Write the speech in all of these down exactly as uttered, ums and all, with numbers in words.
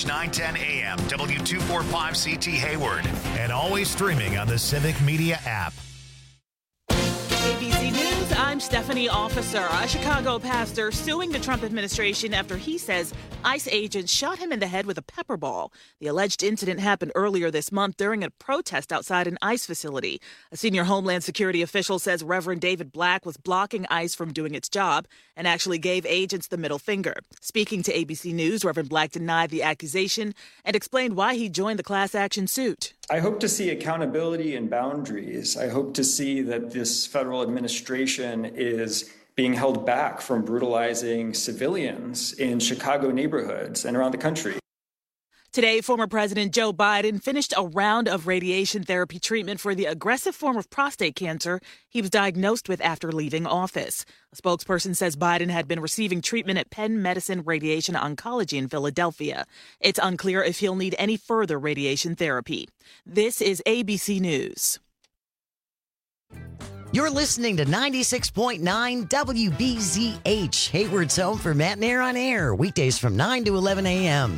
mornings, nine ten a.m., W two forty-five C T Hayward. And always streaming on the Civic Media app. A B C News, I'm Stephanie Officer. A Chicago pastor suing the Trump administration after he says ICE agents shot him in the head with a pepper ball. The alleged incident happened earlier this month during a protest outside an ICE facility. A senior Homeland Security official says Reverend David Black was blocking ICE from doing its job and actually gave agents the middle finger. Speaking to A B C News, Reverend Black denied the accusation and explained why he joined the class action suit. I hope to see accountability and boundaries. I hope to see that this federal administration is being held back from brutalizing civilians in Chicago neighborhoods and around the country. Today, former President Joe Biden finished a round of radiation therapy treatment for the aggressive form of prostate cancer he was diagnosed with after leaving office. A spokesperson says Biden had been receiving treatment at Penn Medicine Radiation Oncology in Philadelphia. It's unclear if he'll need any further radiation therapy. This is A B C News. You're listening to ninety-six point nine W B Z H, Hayward's home for Matt and Air on Air, weekdays from nine to eleven a.m.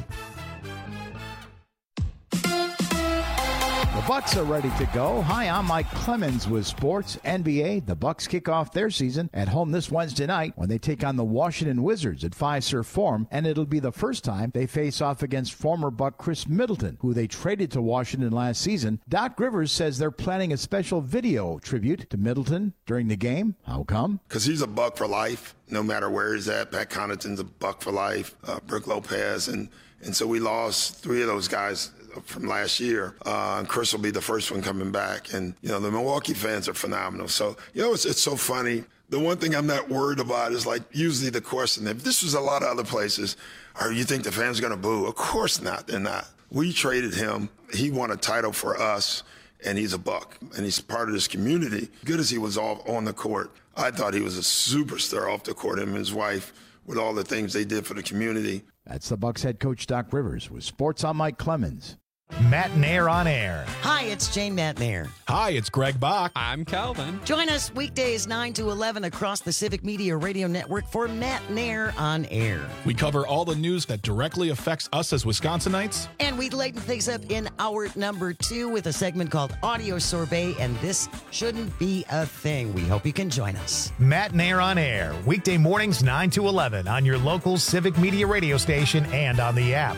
The Bucks are ready to go. Hi, I'm Mike Clemens with Sports N B A. The Bucks kick off their season at home this Wednesday night when they take on the Washington Wizards at Fiserv Forum, and it'll be the first time they face off against former Buck Chris Middleton, who they traded to Washington last season. Doc Rivers says they're planning a special video tribute to Middleton during the game. How come? Because he's a Buck for life, no matter where he's at. Pat Connaughton's a Buck for life, uh, Brook Lopez, and, and so we lost three of those guys from last year, uh, and Chris will be the first one coming back. And, you know, the Milwaukee fans are phenomenal. So, you know, it's, it's so funny. The one thing I'm not worried about is, like, usually the question, if this was a lot of other places, or you think the fans are going to boo? Of course not. They're not. We traded him. He won a title for us, and he's a Buck, and he's part of this community. Good as he was all on the court, I thought he was a superstar off the court, him and his wife, with all the things they did for the community. That's the Bucks head coach, Doc Rivers, with Sports. I'm Mike Clemens. Matt and Air on Air. Hi, it's Jane Matnair. Hi, it's Greg Bach. I'm Calvin. Join us weekdays nine to eleven across the Civic Media Radio Network for Matt and Air on Air. We cover all the news that directly affects us as Wisconsinites. And we lighten things up in hour number two with a segment called Audio Sorbet, and this shouldn't be a thing. We hope you can join us. Matt and Air on Air, weekday mornings nine to eleven on your local Civic Media radio station and on the app.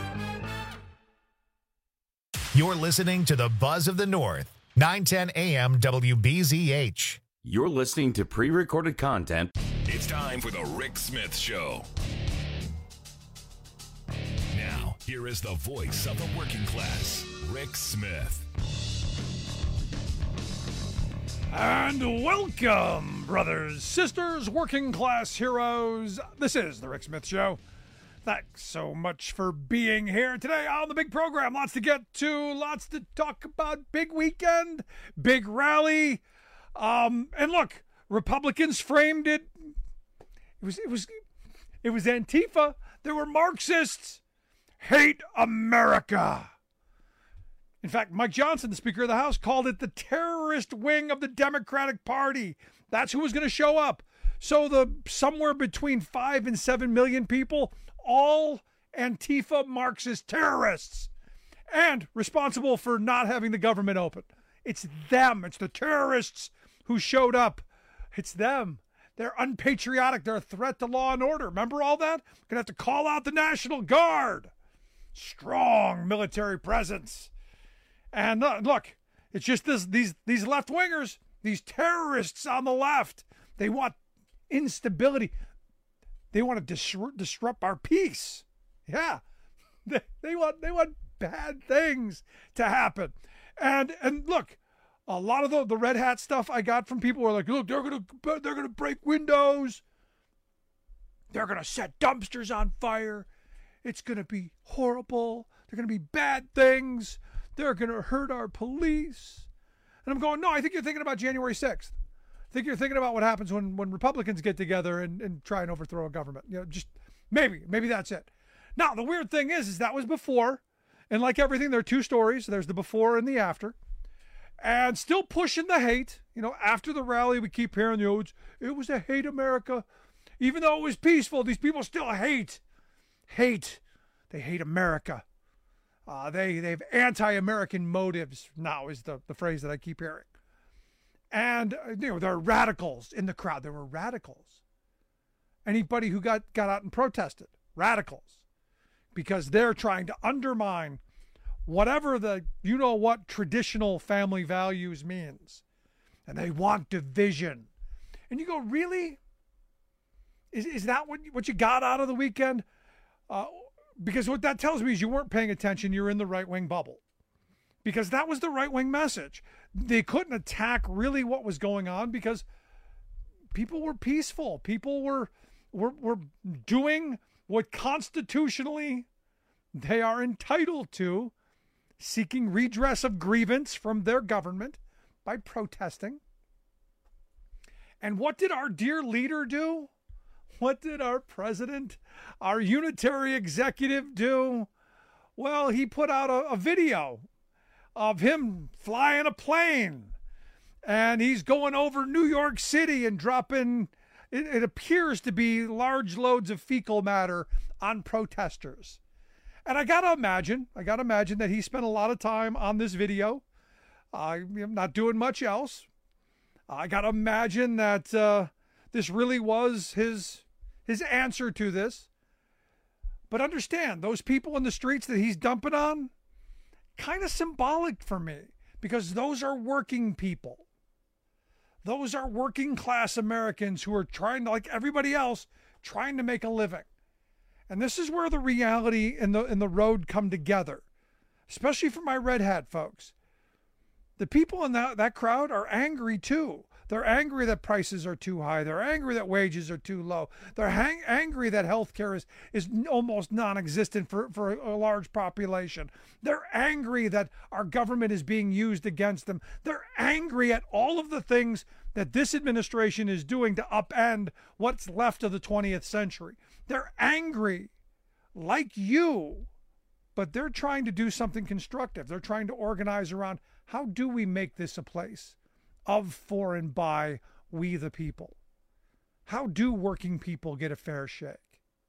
You're listening to the Buzz of the North, nine ten a.m. W B Z H. You're listening to pre-recorded content. It's time for the Rick Smith Show. Now, here is the voice of the working class, Rick Smith. And welcome, brothers, sisters, working class heroes. This is the Rick Smith Show. Thanks so much for being here today on the big program. Lots to get to, lots to talk about. Big weekend, big rally. Um, and look, Republicans framed it. It was it was it was Antifa. There were Marxists. Hate America. In fact, Mike Johnson, the Speaker of the House, called it the terrorist wing of the Democratic Party. That's who was going to show up. So the somewhere between five and seven million people, all Antifa Marxist terrorists, and responsible for not having the government open. It's them. It's the terrorists who showed up. It's them. They're unpatriotic. They're a threat to law and order. Remember all that? Gonna have to call out the National Guard. Strong military presence. And uh, look, it's just this, these these left-wingers, these terrorists on the left. They want instability. They want to disrupt, disrupt our peace. Yeah, they, they want they want bad things to happen. And and look, a lot of the, the red hat stuff I got from people were like, look, they're gonna they're gonna break windows. They're gonna set dumpsters on fire. It's gonna be horrible. They're gonna be bad things. They're gonna hurt our police. And I'm going, no, I think you're thinking about January sixth. I think you're thinking about what happens when, when Republicans get together and, and try and overthrow a government. You know, just maybe, maybe that's it. Now, the weird thing is, is that was before. And like everything, there are two stories. There's the before and the after. And still pushing the hate. You know, after the rally, we keep hearing the odes. It was a hate America. Even though it was peaceful, these people still hate. Hate. They hate America. Uh, they, they have anti-American motives now is the, the phrase that I keep hearing. And, uh, you know, there are radicals in the crowd. There were radicals. Anybody who got, got out and protested, radicals, because they're trying to undermine whatever the, you know what, traditional family values means. And they want division. And you go, really? Is, is that what, what you got out of the weekend? Uh, because what that tells me is you weren't paying attention. You're in the right-wing bubble. Because that was the right-wing message. They couldn't attack really what was going on because people were peaceful. People were, were, were doing what constitutionally they are entitled to, seeking redress of grievance from their government by protesting. And what did our dear leader do? What did our president, our unitary executive do? Well, he put out a, a video of him flying a plane. And he's going over New York City and dropping, it, it appears to be large loads of fecal matter on protesters. And I got to imagine, I got to imagine that he spent a lot of time on this video, uh, not doing much else. I got to imagine that uh, this really was his his answer to this. But understand, those people in the streets that he's dumping on, kind of symbolic for me, because those are working people. Those are working class Americans who are trying to, like everybody else, trying to make a living. And this is where the reality and the, and the road come together, especially for my red hat folks. The people in that, that crowd are angry too. They're angry that prices are too high. They're angry that wages are too low. They're hang- angry that healthcare is, is almost non-existent for, for a, a large population. They're angry that our government is being used against them. They're angry at all of the things that this administration is doing to upend what's left of the twentieth century. They're angry like you, but they're trying to do something constructive. They're trying to organize around, how do we make this a place of, for, and by we the people? How do working people get a fair shake?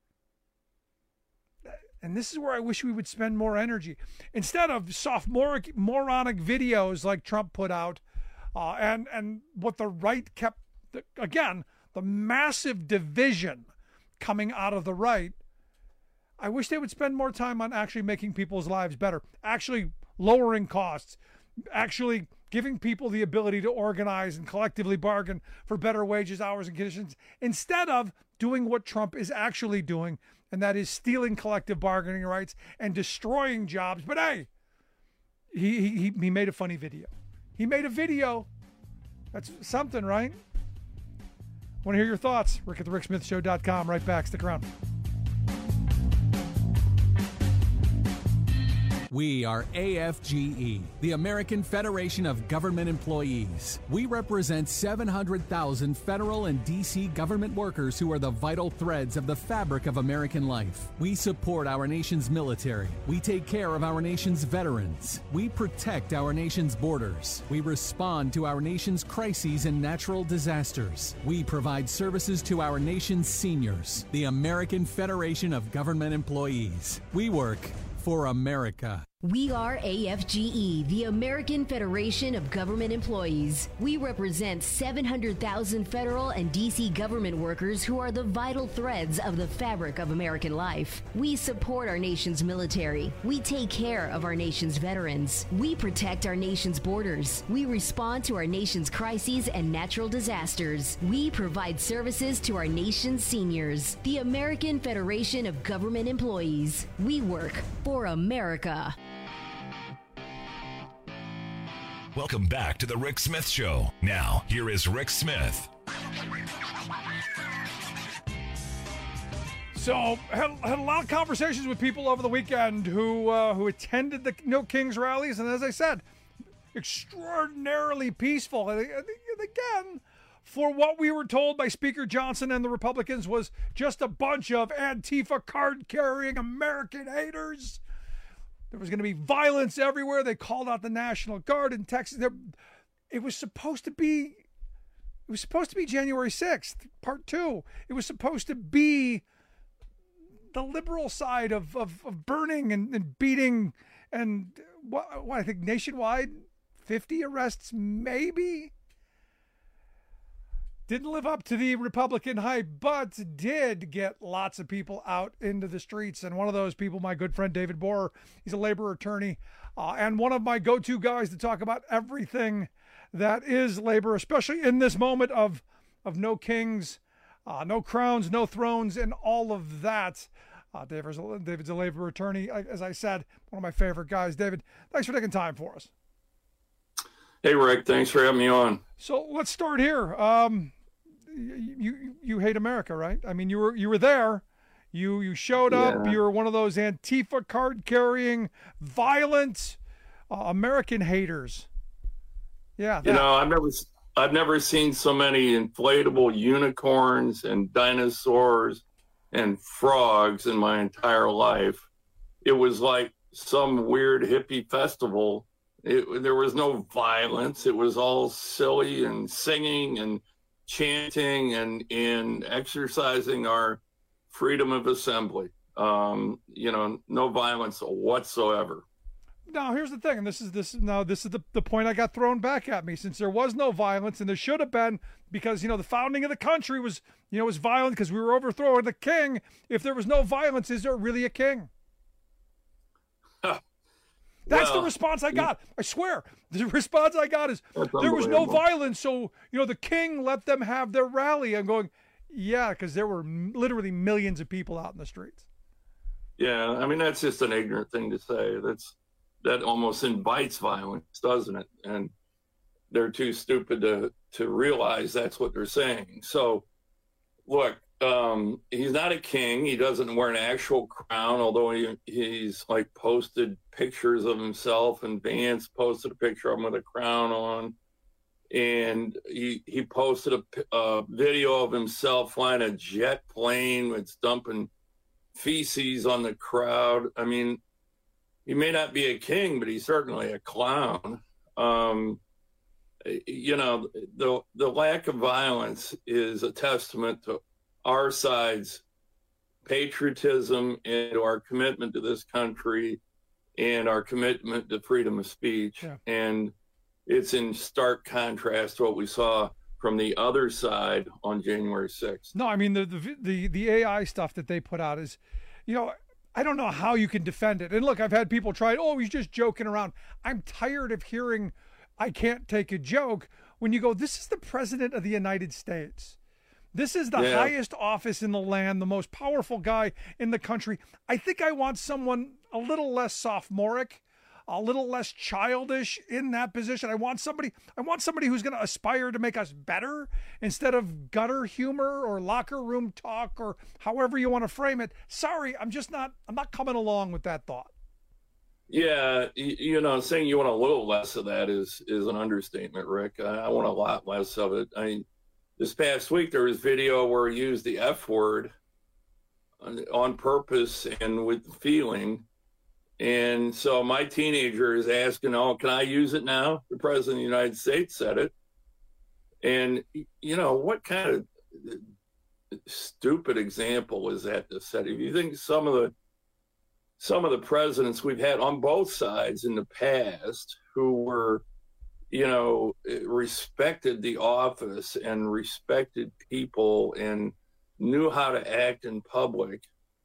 And this is where I wish we would spend more energy. Instead of sophomoric, moronic videos like Trump put out, uh, and, and what the right kept, again, the massive division coming out of the right, I wish they would spend more time on actually making people's lives better, actually lowering costs, actually giving people the ability to organize and collectively bargain for better wages, hours, and conditions, instead of doing what Trump is actually doing, and that is stealing collective bargaining rights and destroying jobs. But hey, he he he made a funny video. He made a video. That's something, right? Want to hear your thoughts? Rick at the Rick Smith Show dot com. Right back. Stick around. We are A F G E, the American Federation of Government Employees. We represent seven hundred thousand federal and D C government workers who are the vital threads of the fabric of American life. We support our nation's military. We take care of our nation's veterans. We protect our nation's borders. We respond to our nation's crises and natural disasters. We provide services to our nation's seniors. The American Federation of Government Employees. We work for America. We are A F G E, the American Federation of Government Employees. We represent seven hundred thousand federal and D C government workers who are the vital threads of the fabric of American life. We support our nation's military. We take care of our nation's veterans. We protect our nation's borders. We respond to our nation's crises and natural disasters. We provide services to our nation's seniors. The American Federation of Government Employees. We work for America. Welcome back to the Rick Smith Show. Now, here is Rick Smith. So, had, had a lot of conversations with people over the weekend who uh, who attended the No Kings rallies, and as I said, extraordinarily peaceful. And again, for what we were told by Speaker Johnson and the Republicans was just a bunch of Antifa card-carrying American haters. There was going to be violence everywhere. They called out the National Guard in Texas. It was supposed to be, it was supposed to be January sixth, part two. It was supposed to be the liberal side of, of, of burning and, and beating and what, what I think nationwide, fifty arrests maybe. Didn't live up to the Republican hype, but did get lots of people out into the streets. And one of those people, my good friend David Borer, he's a labor attorney, uh, and one of my go-to guys to talk about everything that is labor, especially in this moment of of no kings, uh, no crowns, no thrones, and all of that. Uh, David's, a, David's a labor attorney, as I said, one of my favorite guys. David, thanks for taking time for us. Hey, Rick, thanks for having me on. So let's start here. Um, you, you you hate America, right? I mean, you were you were there. You you showed up. Yeah. You were one of those Antifa card-carrying, violent uh, American haters. Yeah. You that. know, I've never I've never seen so many inflatable unicorns and dinosaurs and frogs in my entire life. It was like some weird hippie festival. It, there was no violence. It was all silly and singing and chanting and, and exercising our freedom of assembly. Um, you know, no violence whatsoever. Now, here's the thing, and this is this now this is the, the point I got thrown back at me. Since there was no violence, and there should have been, because you know the founding of the country was you know was violent because we were overthrowing the king. If there was no violence, is there really a king? That's well, the response I got. I swear, the response I got is there was no violence, so you know the king let them have their rally. I'm going, yeah, because there were literally millions of people out in the streets. Yeah, I mean that's just an ignorant thing to say. That's that almost invites violence, doesn't it? And they're too stupid to to realize that's what they're saying. So, look, um, he's not a king. He doesn't wear an actual crown, although he he's like posted pictures of himself, and Vance posted a picture of him with a crown on, and he he posted a, a video of himself flying a jet plane with dumping feces on the crowd. I mean, he may not be a king, but he's certainly a clown. Um, you know, the the lack of violence is a testament to our side's patriotism and our commitment to this country and our commitment to freedom of speech. Yeah. And it's in stark contrast to what we saw from the other side on January sixth. No, I mean, the, the, the, the A I stuff that they put out is, you know, I don't know how you can defend it. And look, I've had people try, oh, he's just joking around. I'm tired of hearing I can't take a joke when you go, this is the president of the United States. This is the Yeah. highest office in the land, the most powerful guy in the country. I think I want someone a little less sophomoric, a little less childish in that position. I want somebody, I want somebody who's going to aspire to make us better instead of gutter humor or locker room talk or however you want to frame it. Sorry, I'm just not, I'm not coming along with that thought. Yeah, you, you know, saying you want a little less of that is is an understatement, Rick. I, I want a lot less of it. I mean, this past week there was video where he used the F word on, on purpose and with feeling. And so my teenager is asking, oh, can I use it now? The president of the United States said it. And, you know, what kind of stupid example is that to set? If you think some of the some of the presidents we've had on both sides in the past who were, you know, respected the office and respected people and knew how to act in public,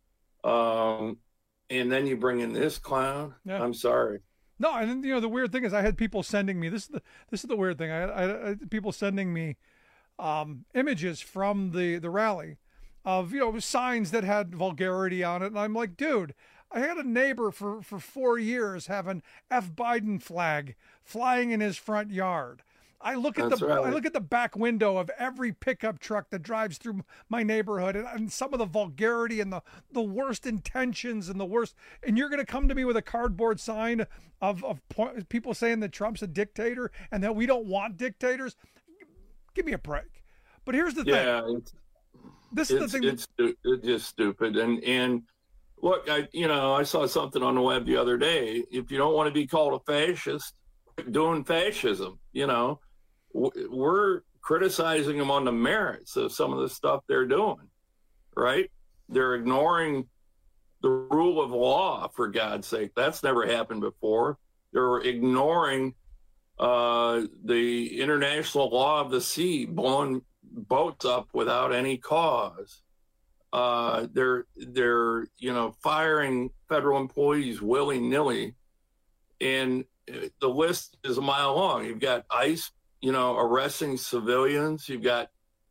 um, and then you bring in this clown. Yeah. I'm sorry. No, and then, you know, the weird thing is I had people sending me, this is the, this is the weird thing. I had, I had people sending me um, images from the, the rally of, you know, signs that had vulgarity on it. And I'm like, dude, I had a neighbor for, for four years have an F Biden flag flying in his front yard. I look at That's the right. I look at the back window of every pickup truck that drives through my neighborhood, and, and some of the vulgarity and the, the worst intentions and the worst. And you're going to come to me with a cardboard sign of of po- people saying that Trump's a dictator and that we don't want dictators. Give me a break. But here's the Yeah, thing. it's, This is it's, the thing. it's, stu- it's just stupid. And and look, I you know I saw something on the web the other day. If you don't want to be called a fascist, quit doing fascism. You know. We're criticizing them on the merits of some of the stuff they're doing, right? They're ignoring the rule of law, for God's sake. That's never happened before. They're ignoring uh, the international law of the sea, blowing boats up without any cause. Uh, they're, they're, you know, firing federal employees willy-nilly. And the list is a mile long. You've got ICE, you know, arresting civilians. You've got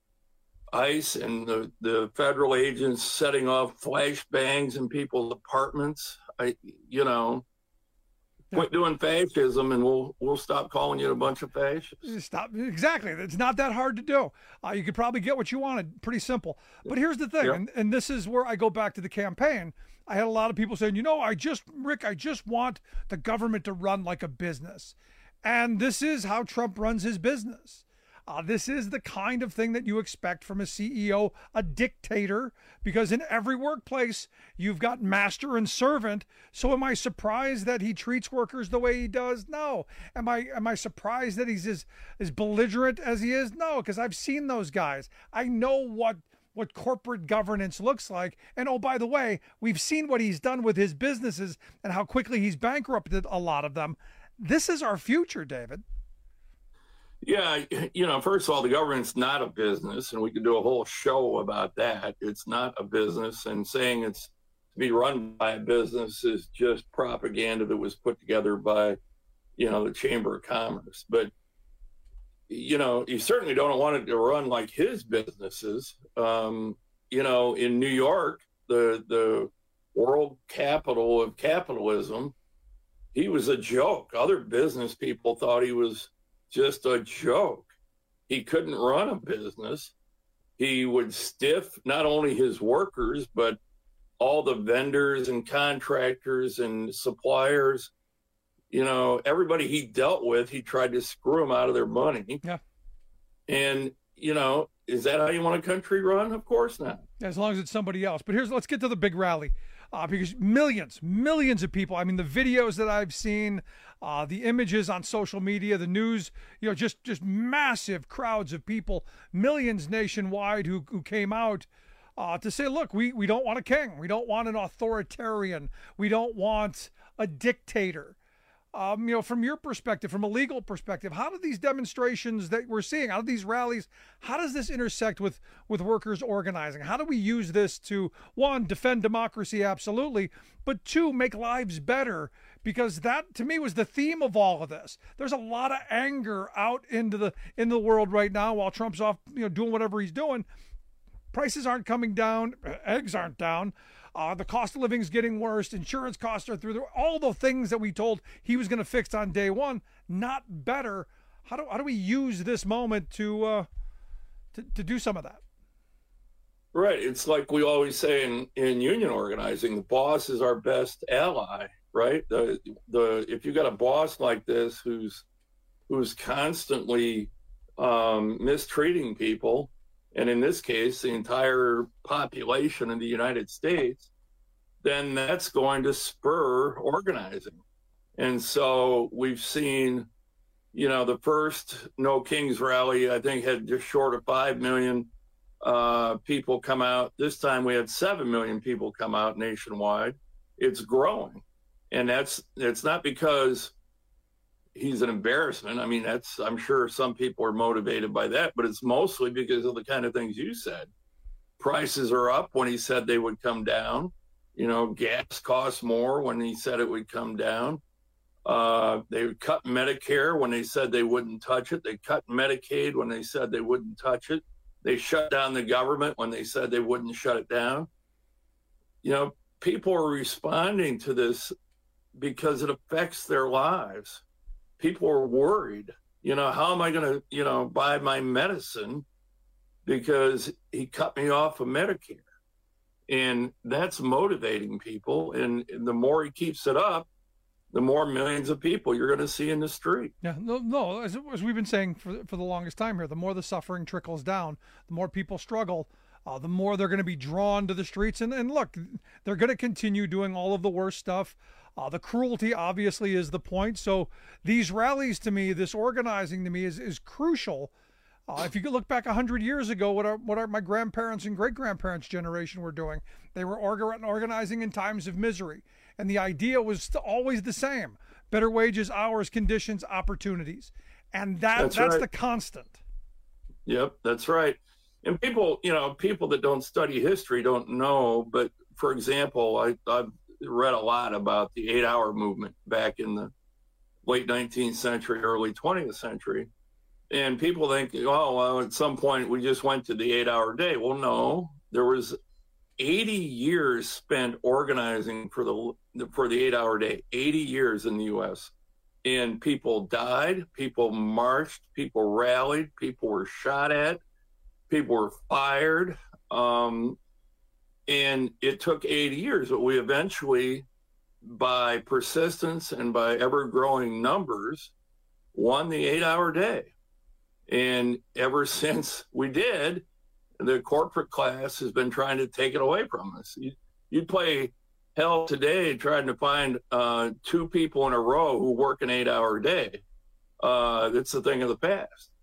ICE and the, the federal agents setting off flashbangs in people's apartments. I, you know, quit doing fascism and we'll we'll stop calling you a bunch of fascists. Stop. Exactly. It's not that hard to do. Uh, you could probably get what you wanted. Pretty simple. But here's the thing, Yep. and, and this is where I go back to the campaign. I had a lot of people saying, you know, I just, Rick, I just want the government to run like a business. And this is how Trump runs his business. Uh, this is the kind of thing that you expect from a C E O, a dictator, because in every workplace, you've got master and servant. So am I surprised that he treats workers the way he does? No. Am I am I surprised that he's as, as belligerent as he is? No, because I've seen those guys. I know what what corporate governance looks like. And oh, by the way, we've seen what he's done with his businesses and how quickly he's bankrupted a lot of them. This is our future, David. Yeah, you know, first of all, the government's not a business, and we could do a whole show about that. It's not a business, and saying it's to be run by a business is just propaganda that was put together by, you know, the Chamber of Commerce. But, you know, you certainly don't want it to run like his businesses. Um, you know, in New York, the the world capital of capitalism, he was a joke. Other business people thought he was just a joke. He couldn't run a business. He would stiff not only his workers, but all the vendors and contractors and suppliers. You know, everybody he dealt with, he tried to screw them out of their money. Yeah. And, you know, is that how you want a country run? Of course not. As long as it's somebody else. But here's, let's get to the big rally. Uh, because millions, millions of people, I mean, the videos that I've seen, uh, the images on social media, the news, you know, just, just massive crowds of people, millions nationwide who, who came out uh, to say, look, we, we don't want a king. We don't want an authoritarian. We don't want a dictator. Um, you know, from your perspective, from a legal perspective, how do these demonstrations that we're seeing, how do these rallies, how does this intersect with, with workers organizing? How do we use this to, one, defend democracy, absolutely, but two, make lives better? Because that, to me, was the theme of all of this. There's a lot of anger out into the in the world right now while Trump's off, you know, doing whatever he's doing. Prices aren't coming down, eggs aren't down. Uh, the cost of living is getting worse. Insurance costs are through the, all the things that we told he was going to fix on day one, not better. How do how do we use this moment to uh, to to do some of that? Right. It's like we always say in, in union organizing, the boss is our best ally, right? The the if you got a boss like this who's who's constantly um, mistreating people, and in this case, the entire population in the United States, then that's going to spur organizing. And so we've seen, you know, the first No Kings rally, I think, had just short of five million uh, people come out. This time we had seven million people come out nationwide. It's growing. And that's, it's not because he's an embarrassment. I mean, that's, I'm sure some people are motivated by that, but it's mostly because of the kind of things you said. Prices are up when he said they would come down. You know, gas costs more when he said it would come down. Uh, they cut Medicare when they said they wouldn't touch it. They cut Medicaid when they said they wouldn't touch it. They shut down the government when they said they wouldn't shut it down. You know, people are responding to this because it affects their lives. People are worried, you know, how am I going to, you know, buy my medicine because he cut me off of Medicare? And that's motivating people. And, and the more he keeps it up, the more millions of people you're going to see in the street. Yeah, no, no. As, as we've been saying for, for the longest time here, the more the suffering trickles down, the more people struggle, uh, the more they're going to be drawn to the streets. And, and look, they're going to continue doing all of the worst stuff. Uh, the cruelty obviously is the point. So these rallies to me, this organizing to me is, is crucial Uh, if you could look back one hundred years ago, what our, what our, my grandparents and great-grandparents' generation were doing, they were orga- organizing in times of misery. And the idea was always the same: better wages, hours, conditions, opportunities. And that that's, that's right. the constant. Yep, that's right. And people, you know, people that don't study history don't know. But, for example, I, I've read a lot about the eight-hour movement back in the late nineteenth century, early twentieth century. And people think, oh, well, at some point we just went to the eight-hour day. Well, no, there was eighty years spent organizing for the for the eight-hour day, eighty years in the U S And people died, people marched, people rallied, people were shot at, people were fired. Um, and it took eighty years, but we eventually, by persistence and by ever-growing numbers, won the eight-hour day. And ever since we did, the corporate class has been trying to take it away from us. You, you'd play hell today trying to find uh, two people in a row who work an eight-hour day. Uh, that's a thing of the past.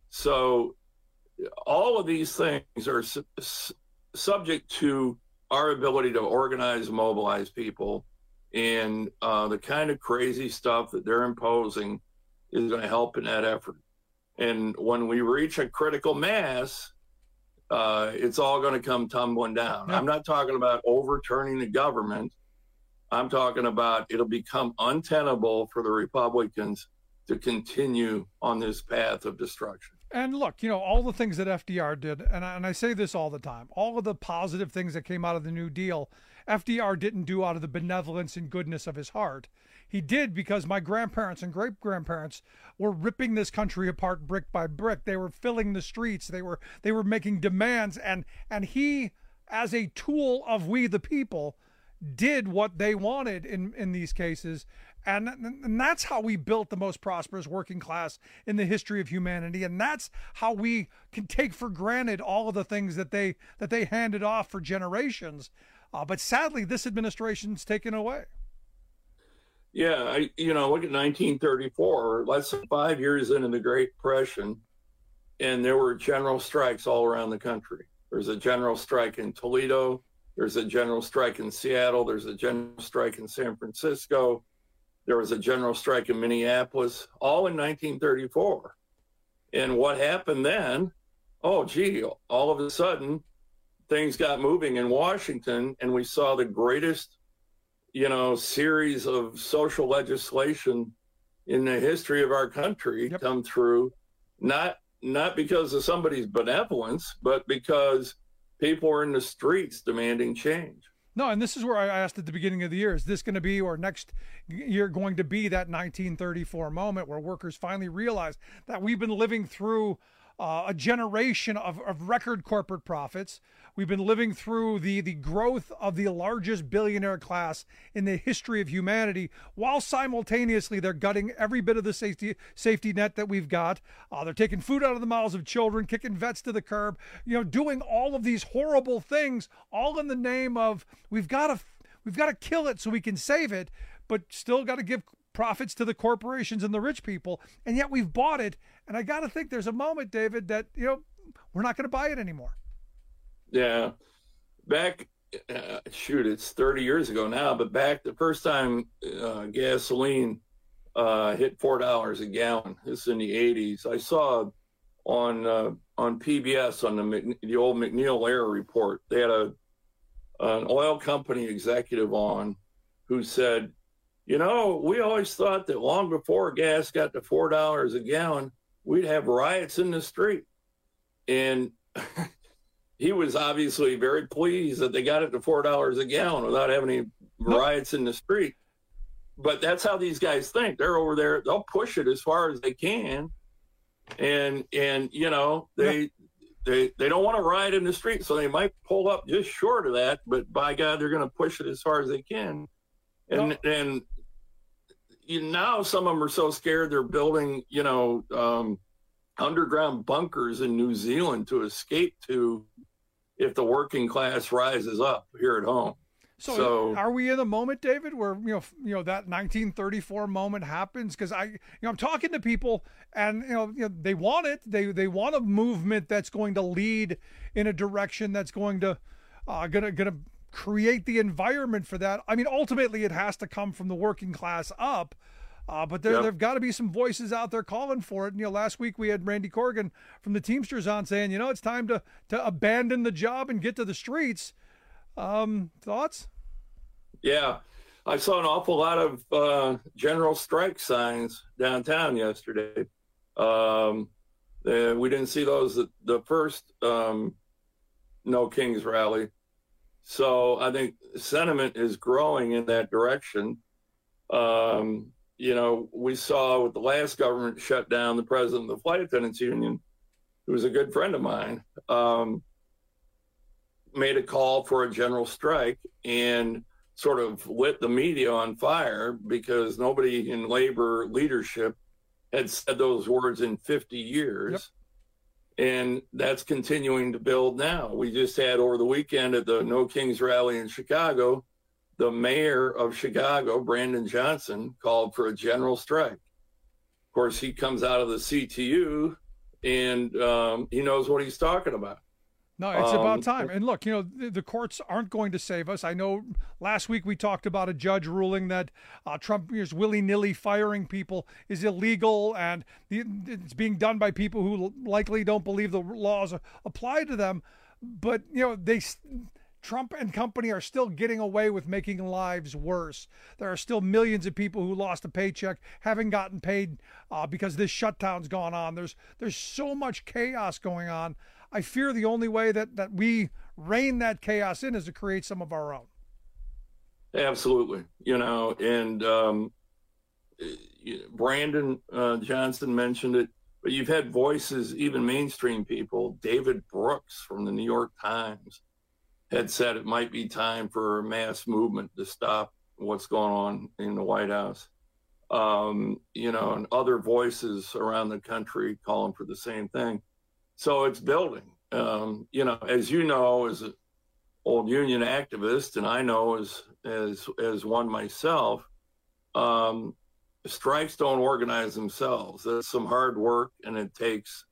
So all of these things are su- su- subject to our ability to organize, mobilize people, and uh, the kind of crazy stuff that they're imposing is going to help in that effort. And when we reach a critical mass, uh, it's all going to come tumbling down. Yeah. I'm not talking about overturning the government. I'm talking about it'll become untenable for the Republicans to continue on this path of destruction. And look, you know, all the things that F D R did, and I, and I say this all the time, all of the positive things that came out of the New Deal, F D R didn't do out of the benevolence and goodness of his heart. He did because my grandparents and great-grandparents were ripping this country apart brick by brick. They were filling the streets. They were they were making demands. And, and he, as a tool of we the people, did what they wanted in, in these cases. And, and that's how we built the most prosperous working class in the history of humanity. And that's how we can take for granted all of the things that they that they handed off for generations. Uh, but sadly, this administration's taken away. Yeah, I, you know, look at nineteen thirty-four, less than five years into the Great Depression, and there were general strikes all around the country. There's a general strike in Toledo. There's a general strike in Seattle. There's a general strike in San Francisco. There was a general strike in Minneapolis, all in nineteen thirty-four. And what happened then? Oh, gee, all of a sudden, things got moving in Washington, and we saw the greatest, you know, series of social legislation in the history of our country yep. come through, not not because of somebody's benevolence, but because people are in the streets demanding change. No, and this is where I asked at the beginning of the year, is this going to be, or next year going to be, that nineteen thirty-four moment where workers finally realize that we've been living through uh, a generation of, of record corporate profits. We've been living through the, the growth of the largest billionaire class in the history of humanity, while simultaneously they're gutting every bit of the safety safety net that we've got. Uh, they're taking food out of the mouths of children, kicking vets to the curb, you know, doing all of these horrible things, all in the name of we've got to we've got to kill it so we can save it, but still got to give profits to the corporations and the rich people. And yet we've bought it. And I got to think there's a moment, David, that, you know, we're not going to buy it anymore. Yeah, back, uh, shoot, it's thirty years ago now, but back the first time uh, gasoline uh, hit four dollars a gallon, this is in the eighties, I saw on uh, on P B S, on the, the old McNeil Air report, they had a an oil company executive on who said, you know, we always thought that long before gas got to four dollars a gallon, we'd have riots in the street. And he was obviously very pleased that they got it to four dollars a gallon without having any riots in the street. But that's how these guys think. They're over there. They'll push it as far as they can. And, and you know, they, they, they don't want to riot in the street, so they might pull up just short of that. But by God, they're going to push it as far as they can. And, no. and you, now some of them are so scared they're building, you know, um, underground bunkers in New Zealand to escape to if the working class rises up here at home. So, So are we in the moment, David, where you know, you know that nineteen thirty-four moment happens? Because I, you know, I'm talking to people, and you know, you know, they want it. They they want a movement that's going to lead in a direction that's going to, uh, gonna gonna create the environment for that. I mean, ultimately, it has to come from the working class up. Uh, but there, Yep. there've got to be some voices out there calling for it. And, you know, last week we had Randy Corrigan from the Teamsters on saying, you know, it's time to to abandon the job and get to the streets. Um, thoughts? Yeah, I saw an awful lot of uh, general strike signs downtown yesterday. Um, and we didn't see those at the first um, No Kings rally. So I think sentiment is growing in that direction. Um, you know, we saw with the last government shut down, the president of the Flight Attendants Union, who was a good friend of mine, um, made a call for a general strike and sort of lit the media on fire because nobody in labor leadership had said those words in fifty years. Yep. And that's continuing to build now. We just had over the weekend at the No Kings rally in Chicago, the mayor of Chicago, Brandon Johnson, called for a general strike. Of course, he comes out of the C T U and um, he knows what he's talking about. No, it's um, about time. And look, you know, the, the courts aren't going to save us. I know last week we talked about a judge ruling that uh, Trump is willy-nilly firing people is illegal, and the, it's being done by people who likely don't believe the laws apply to them. But, you know, they Trump and company are still getting away with making lives worse. There are still millions of people who lost a paycheck, haven't gotten paid uh, because this shutdown's gone on. There's there's so much chaos going on. I fear the only way that, that we rein that chaos in is to create some of our own. Absolutely. You know, and um, Brandon uh, Johnson mentioned it, but you've had voices, even mainstream people. David Brooks from the New York Times had said it might be time for a mass movement to stop what's going on in the White House. Um, you know, and other voices around the country calling for the same thing. So it's building. Um, you know, as you know, as an old union activist, and I know as as as one myself, um, strikes don't organize themselves. That's some hard work, and it takes,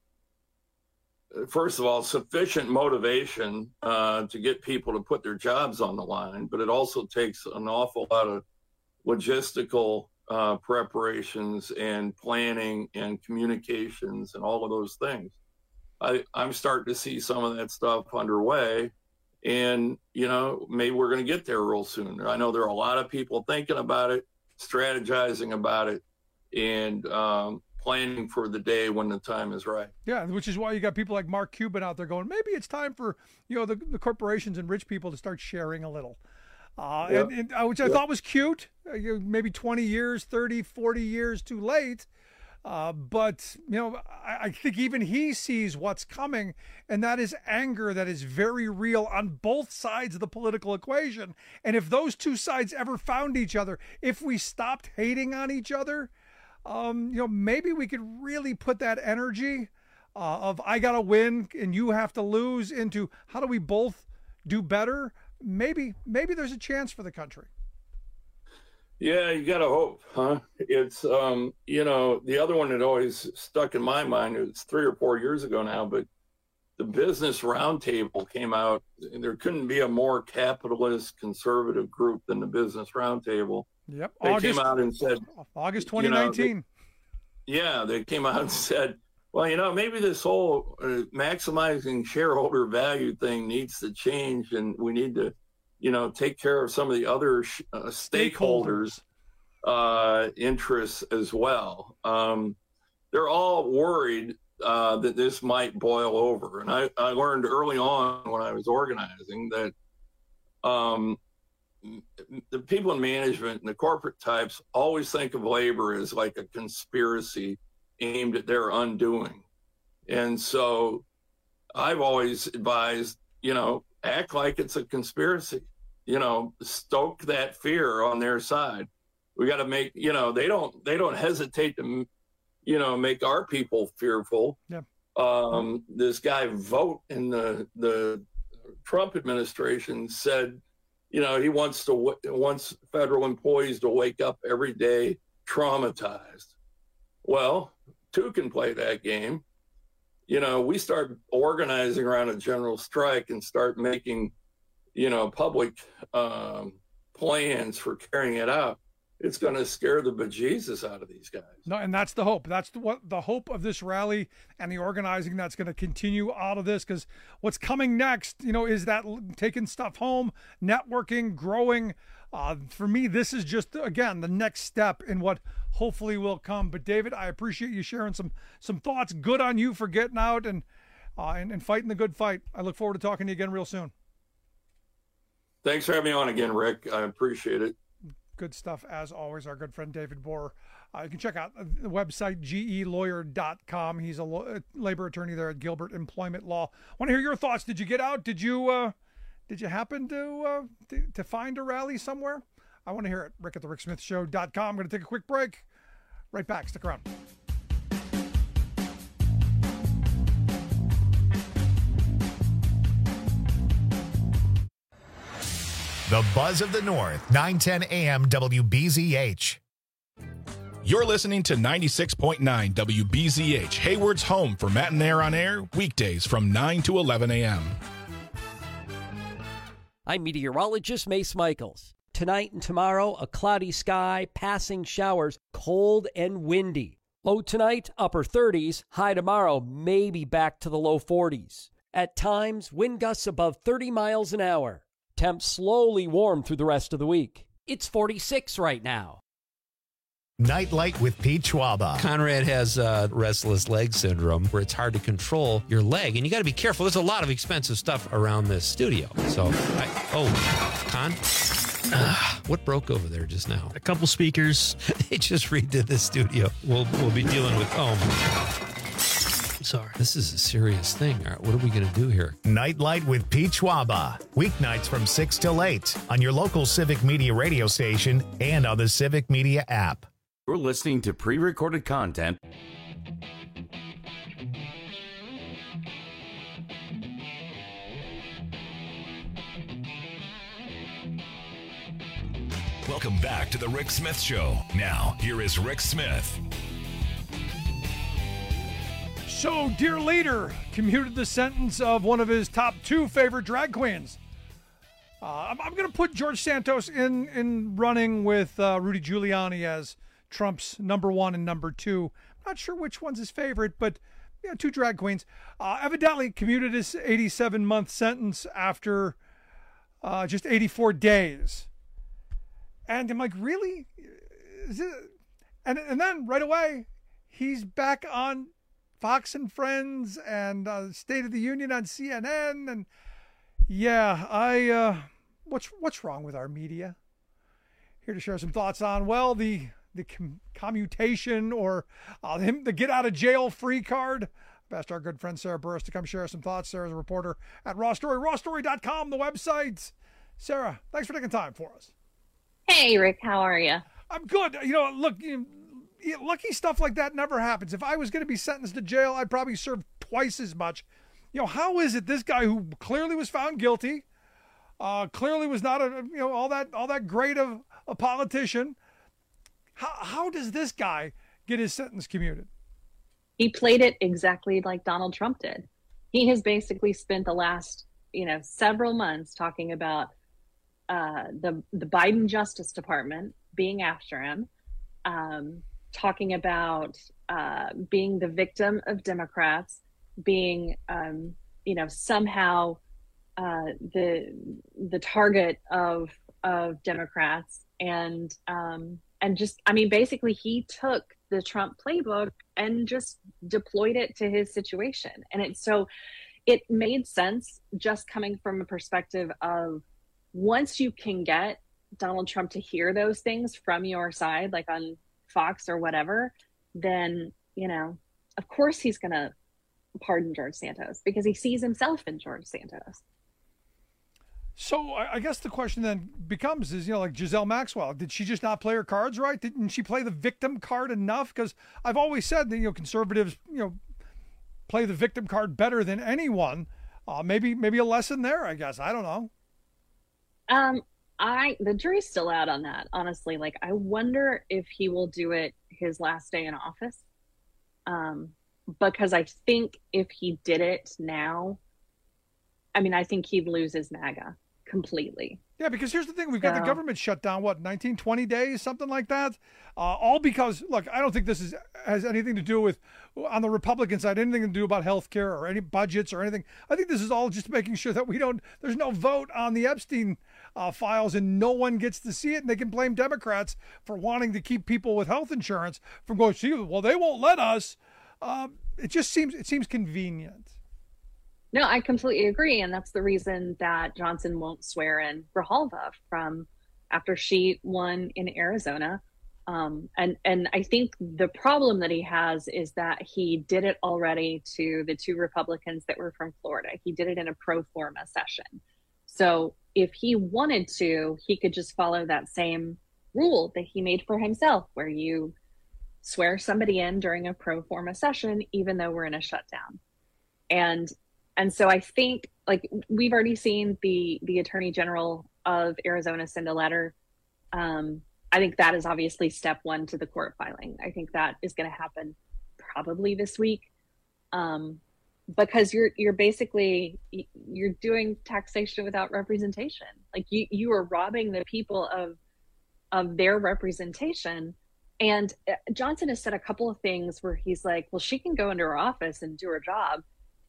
first of all, sufficient motivation uh, to get people to put their jobs on the line, but it also takes an awful lot of logistical uh, preparations and planning and communications and all of those things. I, I'm starting to see some of that stuff underway, and, you know, maybe we're going to get there real soon. I know there are a lot of people thinking about it, strategizing about it, and um, planning for the day when the time is right. Yeah, which is why you got people like Mark Cuban out there going, maybe it's time for, you know, the, the corporations and rich people to start sharing a little. Uh, yep. and, and, uh, which I yep. thought was cute, uh, you know, maybe twenty years, thirty, forty years too late. Uh, but, you know, I, I think even he sees what's coming, and that is anger that is very real on both sides of the political equation. And if those two sides ever found each other, if we stopped hating on each other, um, you know, maybe we could really put that energy uh, of I got to win and you have to lose into how do we both do better? Maybe, maybe there's a chance for the country. Yeah, you got to hope, huh? It's, um, you know, the other one that always stuck in my mind, it's three or four years ago now, but the Business Roundtable came out, and there couldn't be a more capitalist conservative group than the Business Roundtable. Yep. They August, came out and said, August twenty nineteen. You know, they, yeah, they came out and said, well, you know, maybe this whole uh, maximizing shareholder value thing needs to change, and we need to, you know, take care of some of the other sh- uh, stakeholders' uh, interests as well. Um, they're all worried uh, that this might boil over. And I, I learned early on when I was organizing that um, the people in management and the corporate types always think of labor as like a conspiracy aimed at their undoing. And so I've always advised, you know, act like it's a conspiracy, you know, stoke that fear on their side. We got to make, you know, they don't, they don't hesitate to, you know, make our people fearful. Yeah. Um, this guy Vogt in the, the Trump administration said you know, he wants to wants federal employees to wake up every day traumatized. Well, two can play that game. You know, we start organizing around a general strike and start making, you know, public um, plans for carrying it out. It's going to scare the bejesus out of these guys. No, and that's the hope. That's the, what the hope of this rally and the organizing that's going to continue out of this. Because what's coming next, you know, is that taking stuff home, networking, growing. Uh, for me, this is just, again, the next step in what hopefully will come. But David, I appreciate you sharing some some thoughts. Good on you for getting out and uh, and, and fighting the good fight. I look forward to talking to you again real soon. Thanks for having me on again, Rick. I appreciate it. Good stuff, as always, our good friend David Borer. Uh, you can check out the website, G E lawyer dot com. He's a lo- labor attorney there at Gilbert Employment Law. Want to hear your thoughts. Did you get out? Did you uh, did you happen to, uh, to to find a rally somewhere? I want to hear it. Rick at the Rick Smith Show dot com. I'm going to take a quick break. Right back. Stick around. The Buzz of the North, nine ten A M W B Z H. You're listening to ninety-six point nine W B Z H, Hayward's home for Matt and Air on Air, weekdays from nine to eleven A M. I'm meteorologist Mace Michaels. Tonight and tomorrow, a cloudy sky, passing showers, cold and windy. Low tonight, upper thirties. High tomorrow, maybe back to the low forties. At times, wind gusts above thirty miles an hour. Temps slowly warm through the rest of the week. It's forty-six right now. Nightlight with Pete Schwaba. Conrad has uh, restless leg syndrome where it's hard to control your leg, and you got to be careful. There's a lot of expensive stuff around this studio. So, I, oh, Con, uh, what broke over there just now? A couple speakers. They just redid the studio. We'll we'll be dealing with oh. Sorry. This is a serious thing. All right, what are we going to do here? Nightlight with Pete Schwaba. Weeknights from six till eight on your local Civic Media radio station and on the Civic Media app. You're listening to pre-recorded content. Welcome back to the Rick Smith Show. Now, here is Rick Smith. So, Dear Leader commuted the sentence of one of his top two favorite drag queens. Uh, I'm, I'm going to put George Santos in, in running with uh, Rudy Giuliani as Trump's number one and number two. I'm not sure which one's his favorite, but yeah, two drag queens. Uh, evidently commuted his eighty-seven month sentence after uh, just eighty-four days. And I'm like, really? Is it? And, and then right away, he's back on Fox and Friends and uh, State of the Union on C N N. And yeah, I, uh, what's, what's wrong with our media? Here to share some thoughts on, well, the, the com- commutation or uh, him, the get out of jail free card. I've asked our good friend Sarah Burris to come share some thoughts. Sarah's a reporter at Raw Story, raw story dot com, the website. Sarah, thanks for taking time for us. Hey, Rick, how are you? I'm good. You know, look, you know, lucky stuff like that never happens. If I was going to be sentenced to jail, I'd probably serve twice as much. You know, how is it this guy who clearly was found guilty, uh, clearly was not a, you know, all that, all that great of a politician. How, how does this guy get his sentence commuted? He played it exactly like Donald Trump did. He has basically spent the last, you know, several months talking about uh, the, the Biden Justice Department being after him, um, talking about uh, being the victim of Democrats, being, um, you know, somehow uh, the the target of of Democrats, and um, and just, I mean, basically he took the Trump playbook and just deployed it to his situation, and it's so it made sense just coming from a perspective of once you can get Donald Trump to hear those things from your side, like on Fox or whatever, then, you know, of course he's going to pardon George Santos because he sees himself in George Santos. So I guess the question then becomes is, you know, like Giselle Maxwell, did she just not play her cards right? Didn't she play the victim card enough? Because I've always said that, you know, conservatives, you know, play the victim card better than anyone. Uh, maybe maybe a lesson there, I guess. I don't know. Um, I the jury's still out on that, honestly. Like, I wonder if he will do it his last day in office. Um, because I think if he did it now, I mean, I think he'd lose his MAGA completely. Yeah, because here's the thing. We've got So- the government shut down, what, nineteen, twenty days, something like that? Uh, all because, look, I don't think this is has anything to do with, on the Republican side, anything to do about health care or any budgets or anything. I think this is all just making sure that we don't, there's no vote on the Epstein uh, files and no one gets to see it. And they can blame Democrats for wanting to keep people with health insurance from going, see, well, they won't let us. Um, it just seems, it seems convenient. No, I completely agree. And that's the reason that Johnson won't swear in Grijalva from after she won in Arizona. Um, and, and I think the problem that he has is that he did it already to the two Republicans that were from Florida. He did it in a pro forma session. So if he wanted to, he could just follow that same rule that he made for himself, where you swear somebody in during a pro forma session, even though we're in a shutdown. And And so I think, like, we've already seen the the Attorney General of Arizona send a letter. Um, I think that is obviously step one to the court filing. I think that is going to happen probably this week, um, because you're you're basically you're doing taxation without representation. Like, you you are robbing the people of of their representation. And Johnson has said a couple of things where he's like, well, she can go into her office and do her job.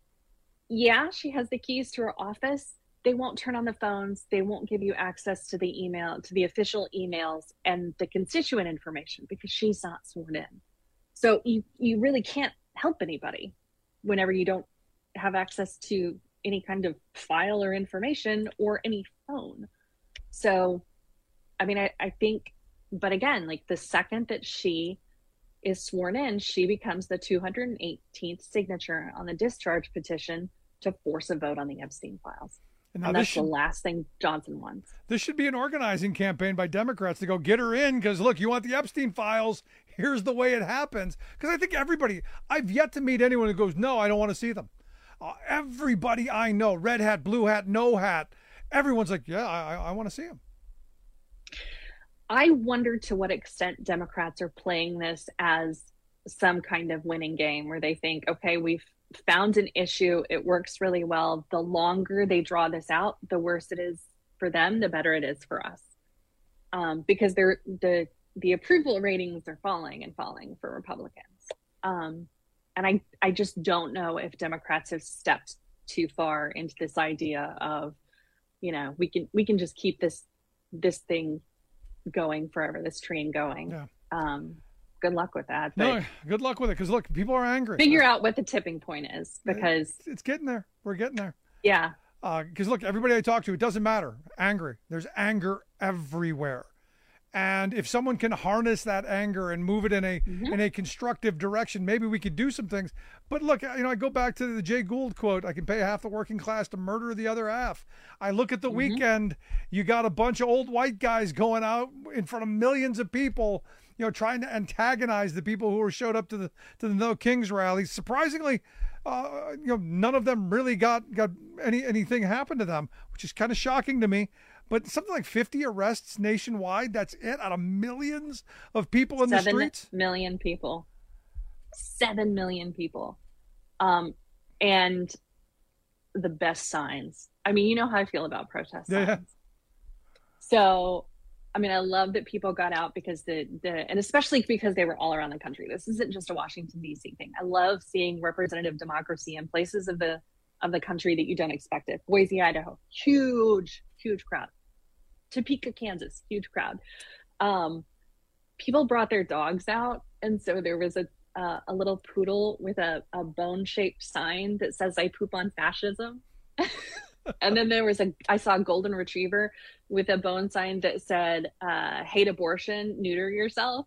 Yeah, she has the keys to her office. They won't turn on the phones. They won't give you access to the email, to the official emails and the constituent information, because she's not sworn in. So you, you really can't help anybody whenever you don't have access to any kind of file or information or any phone. So, I mean, I, I think, but again, like, the second that she is sworn in, she becomes the two hundred eighteenth signature on the discharge petition to force a vote on the Epstein files. And, and now that's this should, the last thing Johnson wants. This should be an organizing campaign by Democrats to go get her in, because, look, you want the Epstein files, here's the way it happens. Because I think everybody, I've yet to meet anyone who goes, no, I don't want to see them. Uh, everybody I know, red hat, blue hat, no hat, everyone's like, yeah, I, I want to see them. I wonder to what extent Democrats are playing this as some kind of winning game, where they think, okay, we've found an issue, it works really well. The longer they draw this out, the worse it is for them, the better it is for us. Um, because they're, the the approval ratings are falling and falling for Republicans. Um, and I, I just don't know if Democrats have stepped too far into this idea of, you know, we can we can just keep this this thing going forever, this train going. Yeah. Um, good luck with that. But No, good luck with it, because, look, people are angry. figure out what the tipping point is, because It's, it's getting there. We're getting there. yeah, Because, look, everybody I talk to, it doesn't matter. Angry. There's anger everywhere. And if someone can harness that anger and move it in a Mm-hmm. in a constructive direction, maybe we could do some things. But look, you know, I go back to the Jay Gould quote, I can pay half the working class to murder the other half. I look at the Mm-hmm. weekend, you got a bunch of old white guys going out in front of millions of people, you know, trying to antagonize the people who were showed up to the to the No Kings rally. Surprisingly, uh, you know, none of them really got got any anything happened to them, which is kind of shocking to me. But something like fifty arrests nationwide, that's it, out of millions of people in seven the streets? million people, seven million people. Um, and the best signs. I mean, you know how I feel about protest Yeah, signs. yeah. So, I mean, I love that people got out, because the, the, and especially because they were all around the country. This isn't just a Washington, D C thing. I love seeing representative democracy in places of the, of the country that you don't expect it. Boise, Idaho, huge, huge crowd. Topeka, Kansas, huge crowd. Um, people brought their dogs out. And so there was a, uh, a little poodle with a, a bone-shaped sign that says, I poop on fascism. And then there was a, I saw a golden retriever with a bone sign that said, uh, hate abortion, neuter yourself.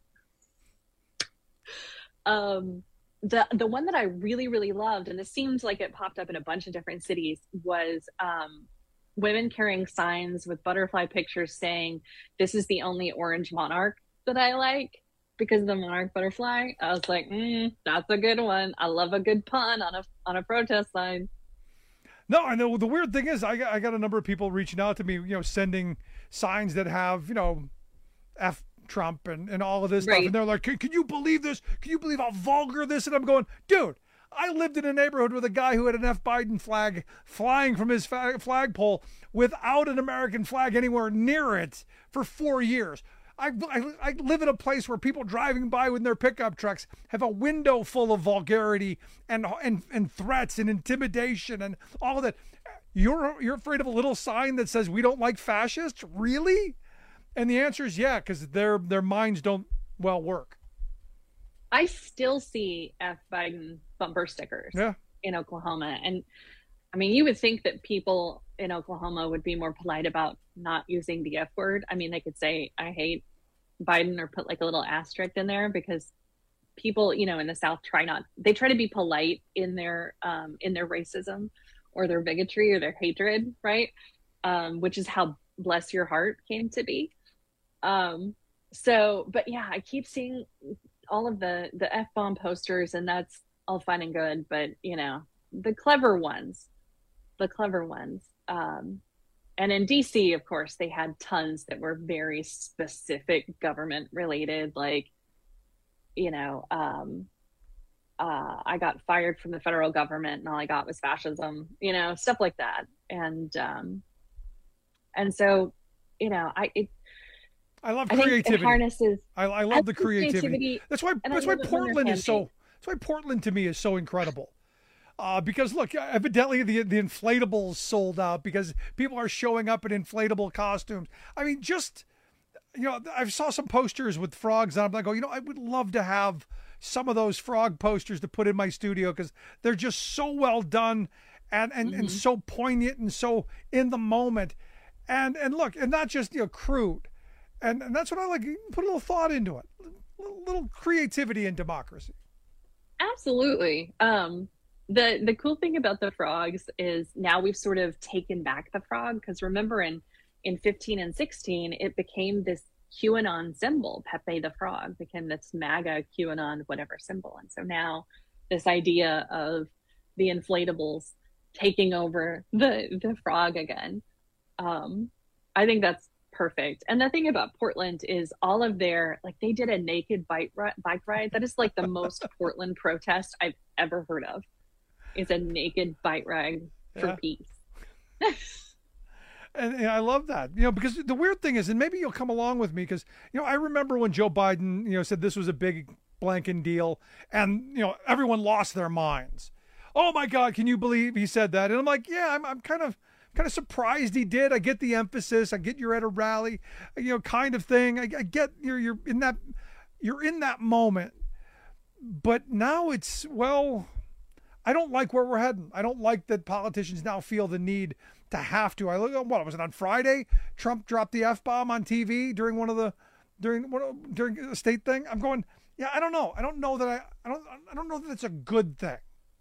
Um, the, the one that I really, really loved, and this seems like it popped up in a bunch of different cities, was um, women carrying signs with butterfly pictures saying, this is the only orange monarch that I like, because of the monarch butterfly. I was like, mm, that's a good one. I love a good pun on a, on a protest sign. No, I know. The weird thing is, I got, I got a number of people reaching out to me, you know, sending signs that have, you know, F Trump and, and all of this Right. stuff. And they're like, can, can you believe this? Can you believe how vulgar this? And I'm going, dude, I lived in a neighborhood with a guy who had an F Biden flag flying from his fa- flagpole without an American flag anywhere near it for four years. I, I, I live in a place where people driving by with their pickup trucks have a window full of vulgarity and and, and threats and intimidation and all of that. You're you're afraid of a little sign that says we don't like fascists? Really? And the answer is yeah, because their their minds don't well work. I still see F Biden bumper stickers Yeah. in Oklahoma. And I mean, you would think that people in Oklahoma would be more polite about not using the F word. I mean, they could say, I hate Biden, or put like a little asterisk in there, because people, you know, in the South try not, they try to be polite in their, um, in their racism or their bigotry or their hatred. Right. Um, which is how Bless Your Heart came to be. Um, so, but yeah, I keep seeing all of the, the F-bomb posters, and that's all fine and good, but you know, the clever ones, the clever ones. Um, and in D C, of course, they had tons that were very specific government related, like, you know, um, uh, I got fired from the federal government and all I got was fascism, you know, stuff like that. And, um, and so, you know, I, it, I love I think creativity. it harnesses. I, I love I the love creativity. creativity, That's why. and I That's why love it when they're Portland is so. handmade. That's why Portland to me is so incredible. Uh, because look, evidently the the inflatables sold out because people are showing up in inflatable costumes. I mean, just you know, I saw some posters with frogs on them. I go, you know, I would love to have some of those frog posters to put in my studio because they're just so well done and and, Mm-hmm. and so poignant and so in the moment. And and look, and not just you know crude. And, and that's what I like. Put a little thought into it, little, little creativity and democracy. Absolutely. Um, the the cool thing about the frogs is now we've sort of taken back the frog, because remember in in fifteen and sixteen it became this QAnon symbol. Pepe the Frog became this MAGA QAnon whatever symbol, and so now this idea of the inflatables taking over the the frog again. Um, I think that's perfect. And the thing about Portland is all of their, like they did a naked bike ride, bike ride. That is like the most Portland protest I've ever heard of. It's a naked bike ride for Yeah. peace. And, and I love that, you know, because the weird thing is, and maybe you'll come along with me, because, you know, I remember when Joe Biden, you know, said this was a big blanking deal and, you know, everyone lost their minds. Oh my God, can you believe he said that? And I'm like, yeah, I'm, I'm kind of, kind of surprised he did. I get the emphasis. I get you're at a rally, you know, kind of thing. I, I get you're, you're in that, you're in that moment, but now it's, well, I don't like where we're heading. I don't like that politicians now feel the need to have to. I look at what was it on Friday? Trump dropped the F-bomb on T V during one of the during one during a state thing. I'm going, yeah, I don't know. I don't know that I I don't I don't know that it's a good thing.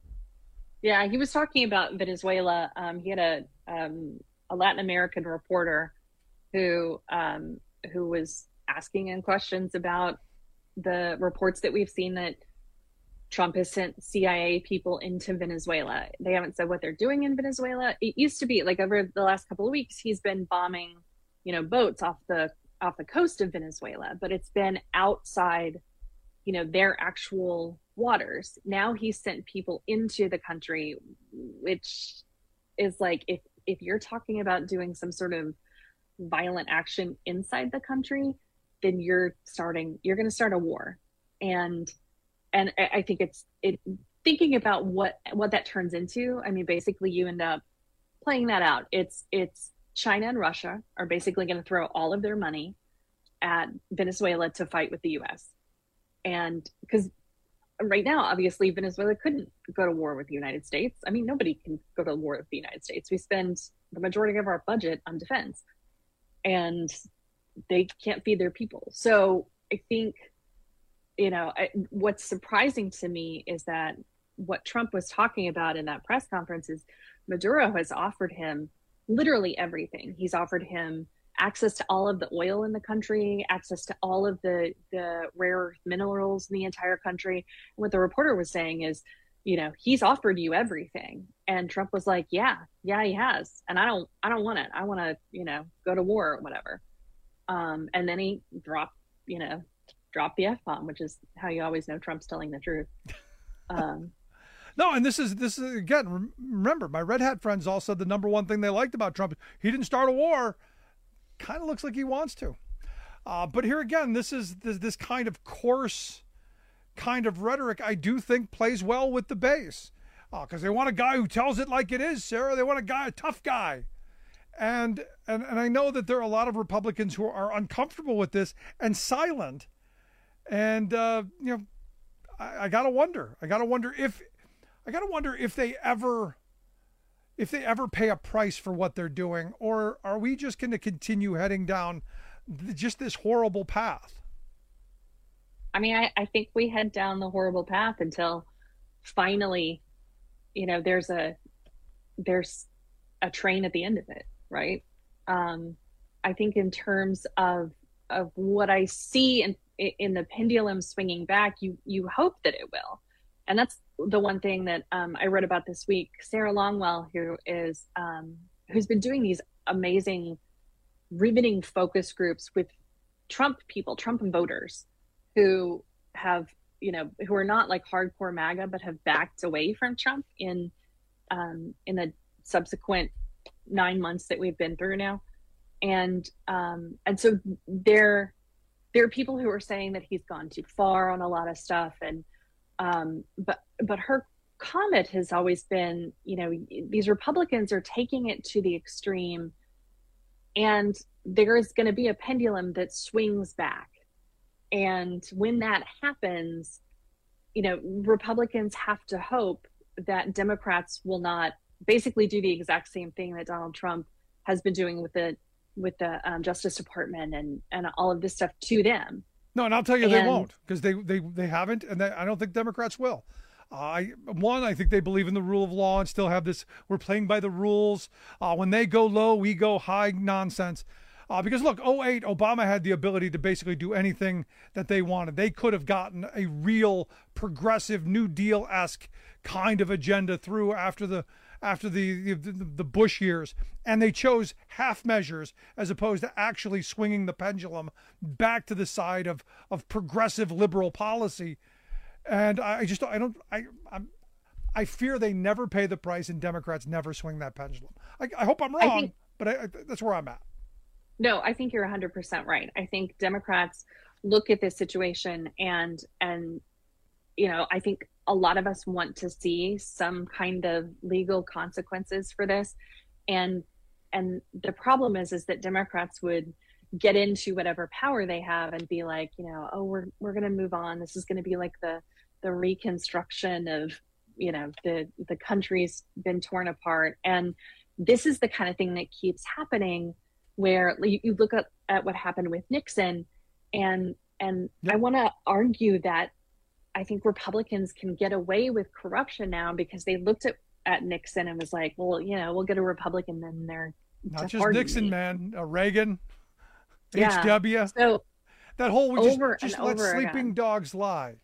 Yeah, he was talking about Venezuela. Um, he had a um, a Latin American reporter who um, who was asking him questions about the reports that we've seen that Trump has sent C I A people into Venezuela. They haven't said what they're doing in Venezuela. It used to be like over the last couple of weeks, he's been bombing, you know, boats off the off the coast of Venezuela, but it's been outside, you know, their actual waters. Now he's sent people into the country, which is like, if if you're talking about doing some sort of violent action inside the country, then you're starting, you're going to start a war. And And I think it's it thinking about what what that turns into. I mean, basically, you end up playing that out. It's it's China and Russia are basically going to throw all of their money at Venezuela to fight with the U S. And because right now, obviously, Venezuela couldn't go to war with the United States. I mean, nobody can go to war with the United States. We spend the majority of our budget on defense, and they can't feed their people. So I think, you know, I, what's surprising to me is that what Trump was talking about in that press conference is Maduro has offered him literally everything. He's offered him access to all of the oil in the country, access to all of the, the rare earth minerals in the entire country. And what the reporter was saying is you know, he's offered you everything. And Trump was like, yeah, yeah, he has. And I don't, I don't want it. I want to, you know, go to war or whatever. Um, and then he dropped, you know, dropped the F-bomb, which is how you always know Trump's telling the truth. Um, no, and this is, this is again, remember, my red hat friends all said the number one thing they liked about Trump, he didn't start a war. Kind of looks like he wants to. Uh, but here again, this is this, this kind of coarse kind of rhetoric I do think plays well with the base. Because uh, they want a guy who tells it like it is, Sarah. They want a guy, a tough guy. And, and and I know that there are a lot of Republicans who are uncomfortable with this and silent. And, uh, you know, I, I got to wonder. I got to wonder if, I got to wonder if they ever, if they ever pay a price for what they're doing, or are we just going to continue heading down th- just this horrible path? I mean, I, I think we head down the horrible path until finally, you know, there's a there's a train at the end of it, right? Um, I think in terms of of what I see in in the pendulum swinging back, you you hope that it will, and that's the one thing that um, I read about this week. Sarah Longwell, who is um, who's been doing these amazing, riveting focus groups with Trump people, Trump voters, who have, you know, who are not like hardcore MAGA, but have backed away from Trump in, um, in the subsequent nine months that we've been through now. And, um, and so there, there are people who are saying that he's gone too far on a lot of stuff. And, um, but, but her comment has always been, you know, these Republicans are taking it to the extreme, and there is going to be a pendulum that swings back. And when that happens, you know, Republicans have to hope that Democrats will not basically do the exact same thing that Donald Trump has been doing with the with the um, Justice Department and and all of this stuff to them. No, and I'll tell you, and, they won't, because they, they they haven't, and they, I don't think Democrats will. Uh, I one, I think they believe in the rule of law and still have this "we're playing by the rules. Uh, when they go low, we go high" nonsense. Uh, because look, oh eight, Obama had the ability to basically do anything that they wanted. They could have gotten a real progressive New Deal-esque kind of agenda through after the after the, the the Bush years, and they chose half measures as opposed to actually swinging the pendulum back to the side of of progressive liberal policy. And I just I don't I I'm, I fear they never pay the price, and Democrats never swing that pendulum. I, I hope I'm wrong, I think, but I, I, that's where I'm at. No, I think you're one hundred percent right. I think Democrats look at this situation and, and, you know, I think a lot of us want to see some kind of legal consequences for this. And, and the problem is, is that Democrats would get into whatever power they have and be like, you know, oh, we're, we're going to move on. This is going to be like the, the reconstruction of, you know, the, the country's been torn apart. And this is the kind of thing that keeps happening, where you, you look at, at what happened with Nixon, and and yep. I want to argue that I think Republicans can get away with corruption now because they looked at, at Nixon and was like, well, you know, we'll get a Republican in there. Not just Nixon, me. man, uh, Reagan, yeah. H W. So that whole we just, over just and let over sleeping again. dogs lie.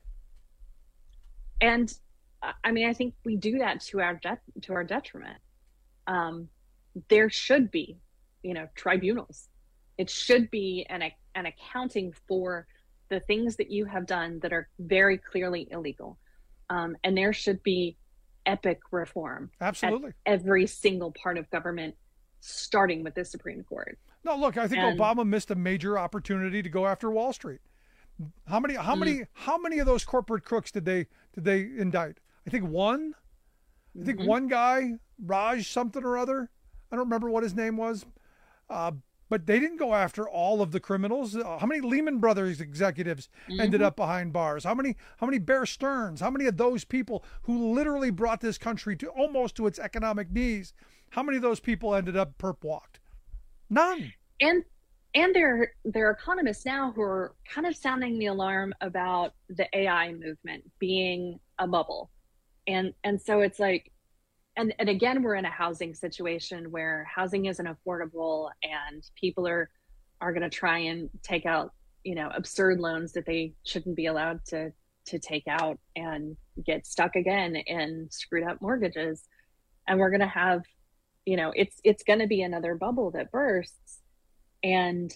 And I mean, I think we do that to our de- to our detriment. Um, there should be, you know, tribunals. It should be an an accounting for the things that you have done that are very clearly illegal, um, and there should be epic reform. Absolutely, at every single part of government, starting with the Supreme Court. No, look, I think and, Obama missed a major opportunity to go after Wall Street. How many? How mm. many? How many of those corporate crooks did they did they indict? I think one. I think mm-hmm. one guy, Raj something or other. I don't remember what his name was. Uh, but they didn't go after all of the criminals. Uh, how many Lehman Brothers executives mm-hmm. ended up behind bars? How many how many Bear Stearns? How many of those people who literally brought this country to almost to its economic knees? How many of those people ended up perp walked? None. And and there there are economists now who are kind of sounding the alarm about the A I movement being a bubble. And and so it's like, And, and again, we're in a housing situation where housing isn't affordable, and people are are going to try and take out, you know, absurd loans that they shouldn't be allowed to to take out and get stuck again in screwed up mortgages. And we're going to have, you know, it's, it's going to be another bubble that bursts. And,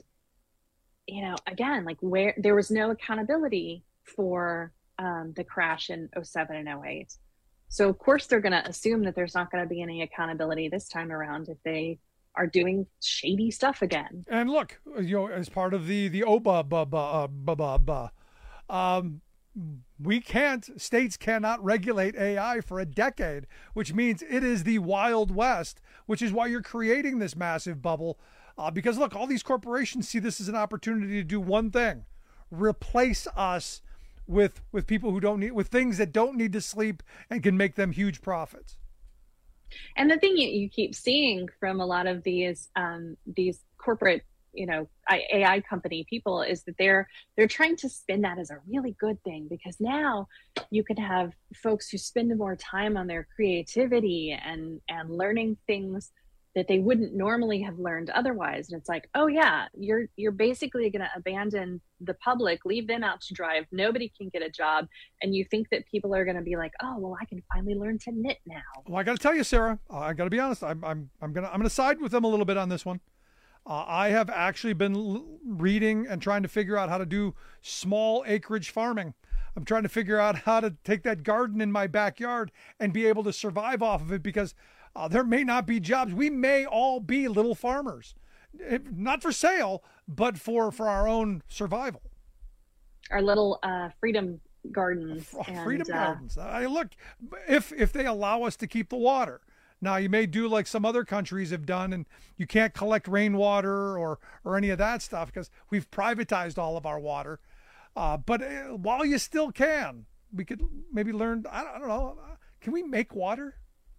you know, again, like where there was no accountability for um, the crash in oh seven and oh eight. So of course they're going to assume that there's not going to be any accountability this time around if they are doing shady stuff again. And look, you know, as part of the the O B A, bu- bu- uh, bu- bu- bu- um, we can't, states cannot regulate A I for a decade, which means it is the Wild West, which is why you're creating this massive bubble. Uh, because look, all these corporations see this as an opportunity to do one thing: replace us with with people who don't need, with things that don't need to sleep and can make them huge profits. And the thing you, you keep seeing from a lot of these um, these corporate, you know, A I company people is that they're they're trying to spin that as a really good thing, because now you can have folks who spend more time on their creativity and and learning things that they wouldn't normally have learned otherwise. And it's like, oh yeah, you're you're basically going to abandon the public, leave them out to dry. Nobody can get a job, and you think that people are going to be like, oh well, I can finally learn to knit now. Well, I got to tell you, Sarah, uh, I got to be honest. I'm I'm I'm gonna I'm gonna side with them a little bit on this one. Uh, I have actually been l- reading and trying to figure out how to do small acreage farming. I'm trying to figure out how to take that garden in my backyard and be able to survive off of it, because Uh, there may not be jobs. We may all be little farmers, it, not for sale, but for, for our own survival. Our little uh, freedom gardens. And, freedom uh, gardens. I look, if if they allow us to keep the water. Now, you may do like some other countries have done, and you can't collect rainwater or or any of that stuff because we've privatized all of our water. Uh, but uh, while you still can, we could maybe learn. I don't, I don't know. Can we make water?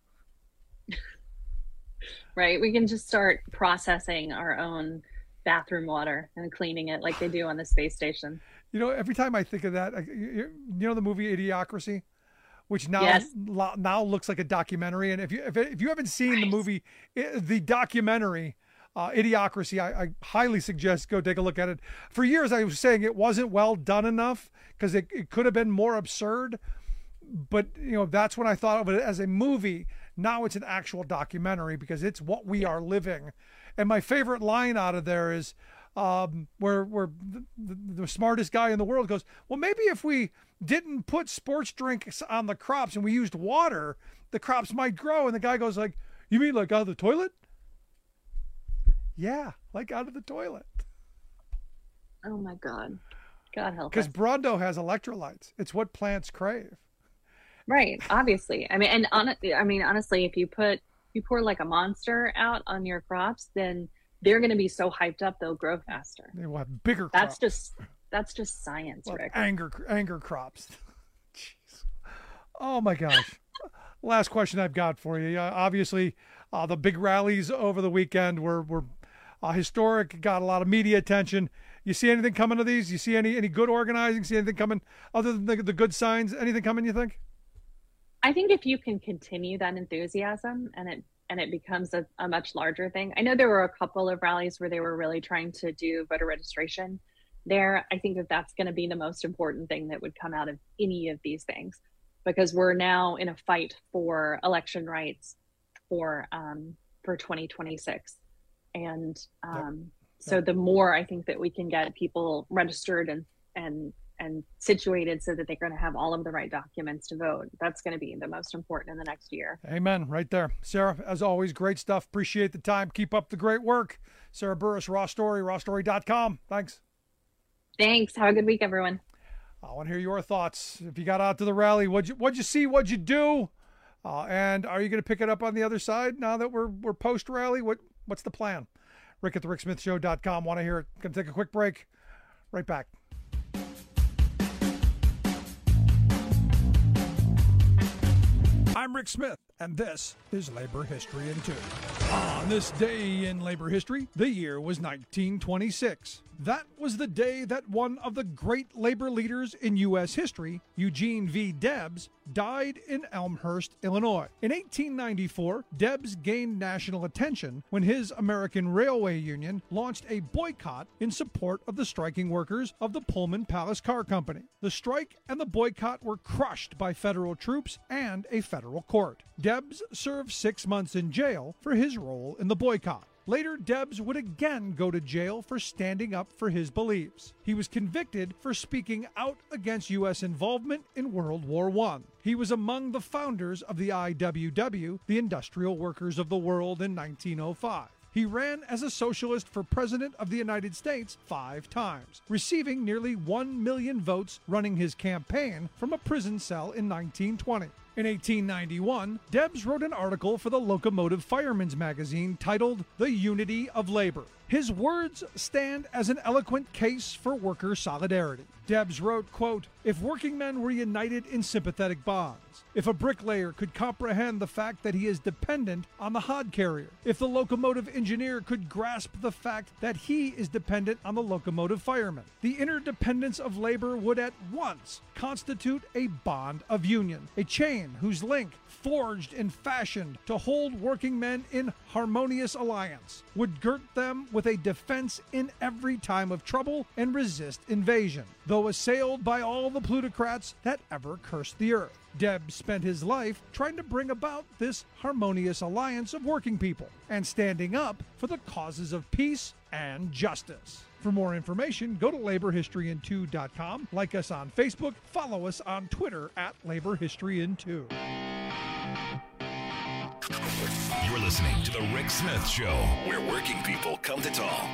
Right. We can just start processing our own bathroom water and cleaning it like they do on the space station. You know, every time I think of that, you know, the movie Idiocracy, which now yes. now looks like a documentary. And if you if, if you haven't seen nice. the movie, the documentary uh, Idiocracy, I, I highly suggest go take a look at it. For years, I was saying it wasn't well done enough because it, it could have been more absurd. But, you know, that's when I thought of it as a movie. Now it's an actual documentary because it's what we are living. And my favorite line out of there is um, where, where the, the, the smartest guy in the world goes, well, maybe if we didn't put sports drinks on the crops and we used water, the crops might grow. And the guy goes like, you mean like out of the toilet? Yeah, like out of the toilet. Oh, my God. God help us. Because Brawndo has electrolytes. It's what plants crave. Right. Obviously. I mean, and on, I mean, honestly, if you put, you pour like a Monster out on your crops, then they're going to be so hyped up, they'll grow faster. They will have bigger crops. That's just, that's just science, well, Rick. Anger, anger crops. Jeez. Oh my gosh. Last question I've got for you. Uh, obviously, uh, the big rallies over the weekend were, were uh, historic, got a lot of media attention. You see anything coming to these? You see any, any good organizing? See anything coming other than the, the good signs? Anything coming, you think? I think if you can continue that enthusiasm and it and it becomes a, a much larger thing. I know there were a couple of rallies where they were really trying to do voter registration there. I think that that's going to be the most important thing that would come out of any of these things, because we're now in a fight for election rights for um, for twenty twenty-six. And um, yep. so the more I think that we can get people registered and and and situated so that they're going to have all of the right documents to vote, that's going to be the most important in the next year. Amen. Right there. Sarah, as always, great stuff. Appreciate the time. Keep up the great work. Sarah Burris, Raw Story, raw story dot com. Thanks. Thanks. Have a good week, everyone. I want to hear your thoughts. If you got out to the rally, what'd you, what'd you see? What'd you do? Uh, and are you going to pick it up on the other side now that we're we're post-rally? What What's the plan? Rick at the rick smith show dot com. Want to hear it. Going to take a quick break. Right back. I'm Rick Smith, and this is Labor History in Two. On this day in labor history, the year was nineteen twenty-six. That was the day that one of the great labor leaders in U S history, Eugene V. Debs, died in Elmhurst, Illinois. In eighteen ninety-four, Debs gained national attention when his American Railway Union launched a boycott in support of the striking workers of the Pullman Palace Car Company. The strike and the boycott were crushed by federal troops and a federal court. Debs served six months in jail for his role in the boycott. Later, Debs would again go to jail for standing up for his beliefs. He was convicted for speaking out against U S involvement in World War One. He was among the founders of the I W W, the Industrial Workers of the World, in nineteen oh five. He ran as a socialist for President of the United States five times, receiving nearly one million votes running his campaign from a prison cell in nineteen twenty. In eighteen ninety-one, Debs wrote an article for the Locomotive Fireman's magazine titled The Unity of Labor. His words stand as an eloquent case for worker solidarity. Debs wrote, quote, "If working men were united in sympathetic bonds, if a bricklayer could comprehend the fact that he is dependent on the hod carrier, if the locomotive engineer could grasp the fact that he is dependent on the locomotive fireman, the interdependence of labor would at once constitute a bond of union, a chain whose link, forged and fashioned to hold working men in harmonious alliance, would girt them with a defense in every time of trouble and resist invasion, though assailed by all the plutocrats that ever cursed the earth." Debs spent his life trying to bring about this harmonious alliance of working people and standing up for the causes of peace and justice. For more information, go to labor history in two dot com, like us on Facebook, follow us on Twitter at labor history in two. You're listening to The Rick Smith Show, where working people come to talk.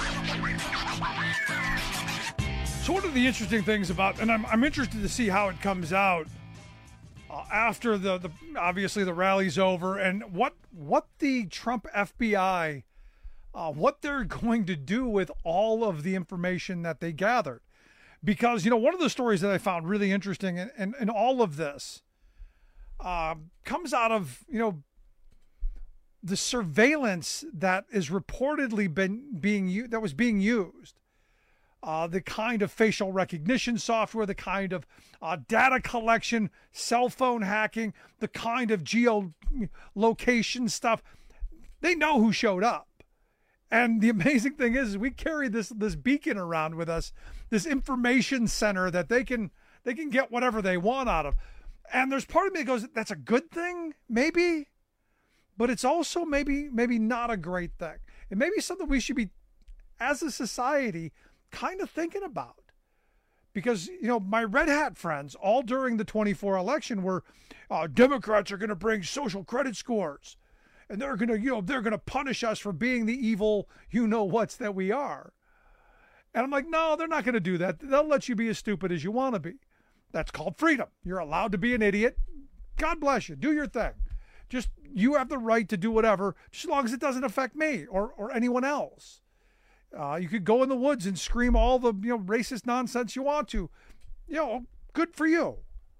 So one of the interesting things about, and I'm, I'm interested to see how it comes out uh, after the, the obviously the rally's over, and what what the Trump F B I, uh, what they're going to do with all of the information that they gathered. Because, you know, one of the stories that I found really interesting in, in, in all of this uh, comes out of, you know, the surveillance that is reportedly been being that was being used, uh, the kind of facial recognition software, the kind of uh, data collection, cell phone hacking, the kind of geolocation stuff. They know who showed up. And the amazing thing is, is we carry this this beacon around with us, this information center that they can they can get whatever they want out of. And there's part of me that goes, that's a good thing, maybe. But it's also maybe maybe not a great thing. It may be something we should be, as a society, kind of thinking about. Because, you know, my red hat friends, all during the twenty-four election, were uh, Democrats are going to bring social credit scores. And they're going to, you know, they're going to punish us for being the evil you-know-whats that we are. And I'm like, no, they're not going to do that. They'll let you be as stupid as you want to be. That's called freedom. You're allowed to be an idiot. God bless you. Do your thing. Just, you have the right to do whatever, just as long as it doesn't affect me or, or anyone else. Uh, you could go in the woods and scream all the, you know, racist nonsense you want to. You know, good for you.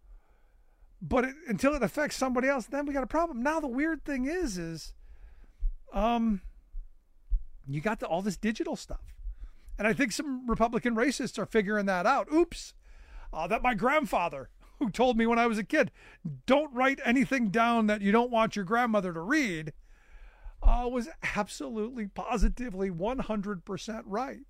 But it, until it affects somebody else, then we got a problem. Now the weird thing is, is, um, you got the, all this digital stuff, and I think some Republican racists are figuring that out. Oops, uh, that my grandfather, who told me when I was a kid, don't write anything down that you don't want your grandmother to read, uh, was absolutely, positively, one hundred percent right.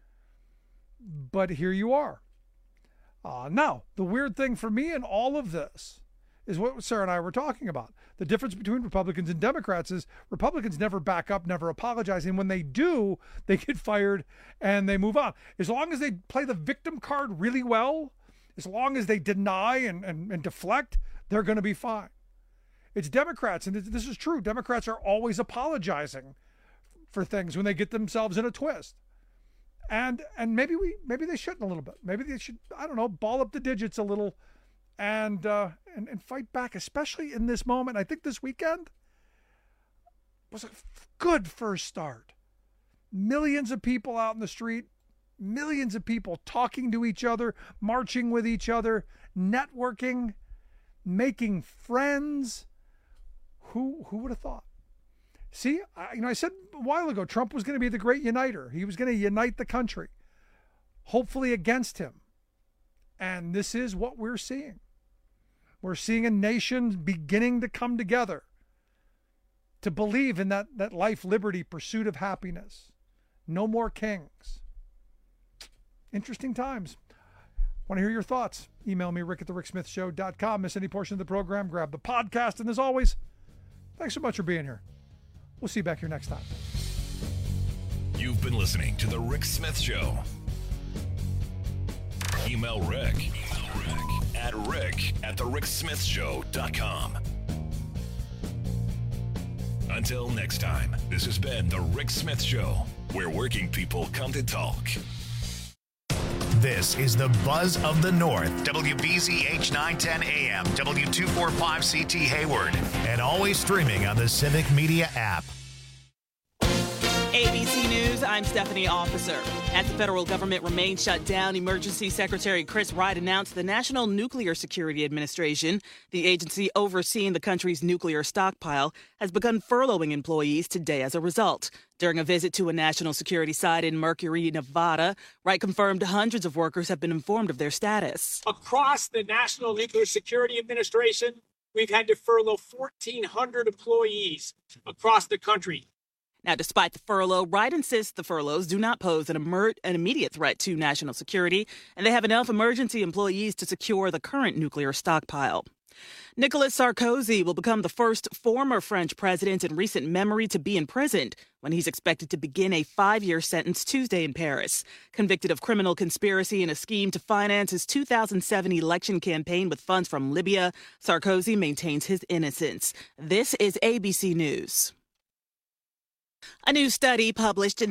But here you are. Uh, now, the weird thing for me in all of this is what Sarah and I were talking about. The difference between Republicans and Democrats is Republicans never back up, never apologize. And when they do, they get fired and they move on. As long as they play the victim card really well, as long as they deny and, and, and deflect, they're going to be fine. It's Democrats, and this is true. Democrats are always apologizing for things when they get themselves in a twist. And and maybe we maybe they shouldn't a little bit. Maybe they should, I don't know, ball up the digits a little and uh, and, and fight back, especially in this moment. I think this weekend was a good first start. Millions of people out in the street, millions of people talking to each other, marching with each other, networking, making friends. Who who would have thought? See, I, you know, I said a while ago, Trump was going to be the great uniter. He was going to unite the country. hopefully against him. And this is what we're seeing. We're seeing a nation beginning to come together to believe in that, that life, liberty, pursuit of happiness. No more kings. Interesting times. Want to hear your thoughts? Email me, rick at the rick smith show dot com. Miss any portion of the program, grab the podcast. And as always, thanks so much for being here. We'll see you back here next time. You've been listening to The Rick Smith Show. Email Rick, Email Rick at rick at the rick smith show dot com. Until next time, this has been The Rick Smith Show, where working people come to talk. This is the Buzz of the North, W B Z H nine ten A M, W two forty-five C T Hayward, and always streaming on the Civic Media app. A B C News, I'm Stephanie Officer. As the federal government remains shut down, Emergency Secretary Chris Wright announced the National Nuclear Security Administration, the agency overseeing the country's nuclear stockpile, has begun furloughing employees today as a result. During a visit to a national security site in Mercury, Nevada, Wright confirmed hundreds of workers have been informed of their status. Across the National Nuclear Security Administration, we've had to furlough fourteen hundred employees across the country. Now, despite the furlough, Wright insists the furloughs do not pose an, emer- an immediate threat to national security, and they have enough emergency employees to secure the current nuclear stockpile. Nicolas Sarkozy will become the first former French president in recent memory to be imprisoned when he's expected to begin a five-year sentence Tuesday in Paris. Convicted of criminal conspiracy and a scheme to finance his two thousand seven election campaign with funds from Libya, Sarkozy maintains his innocence. This is A B C News. A new study published in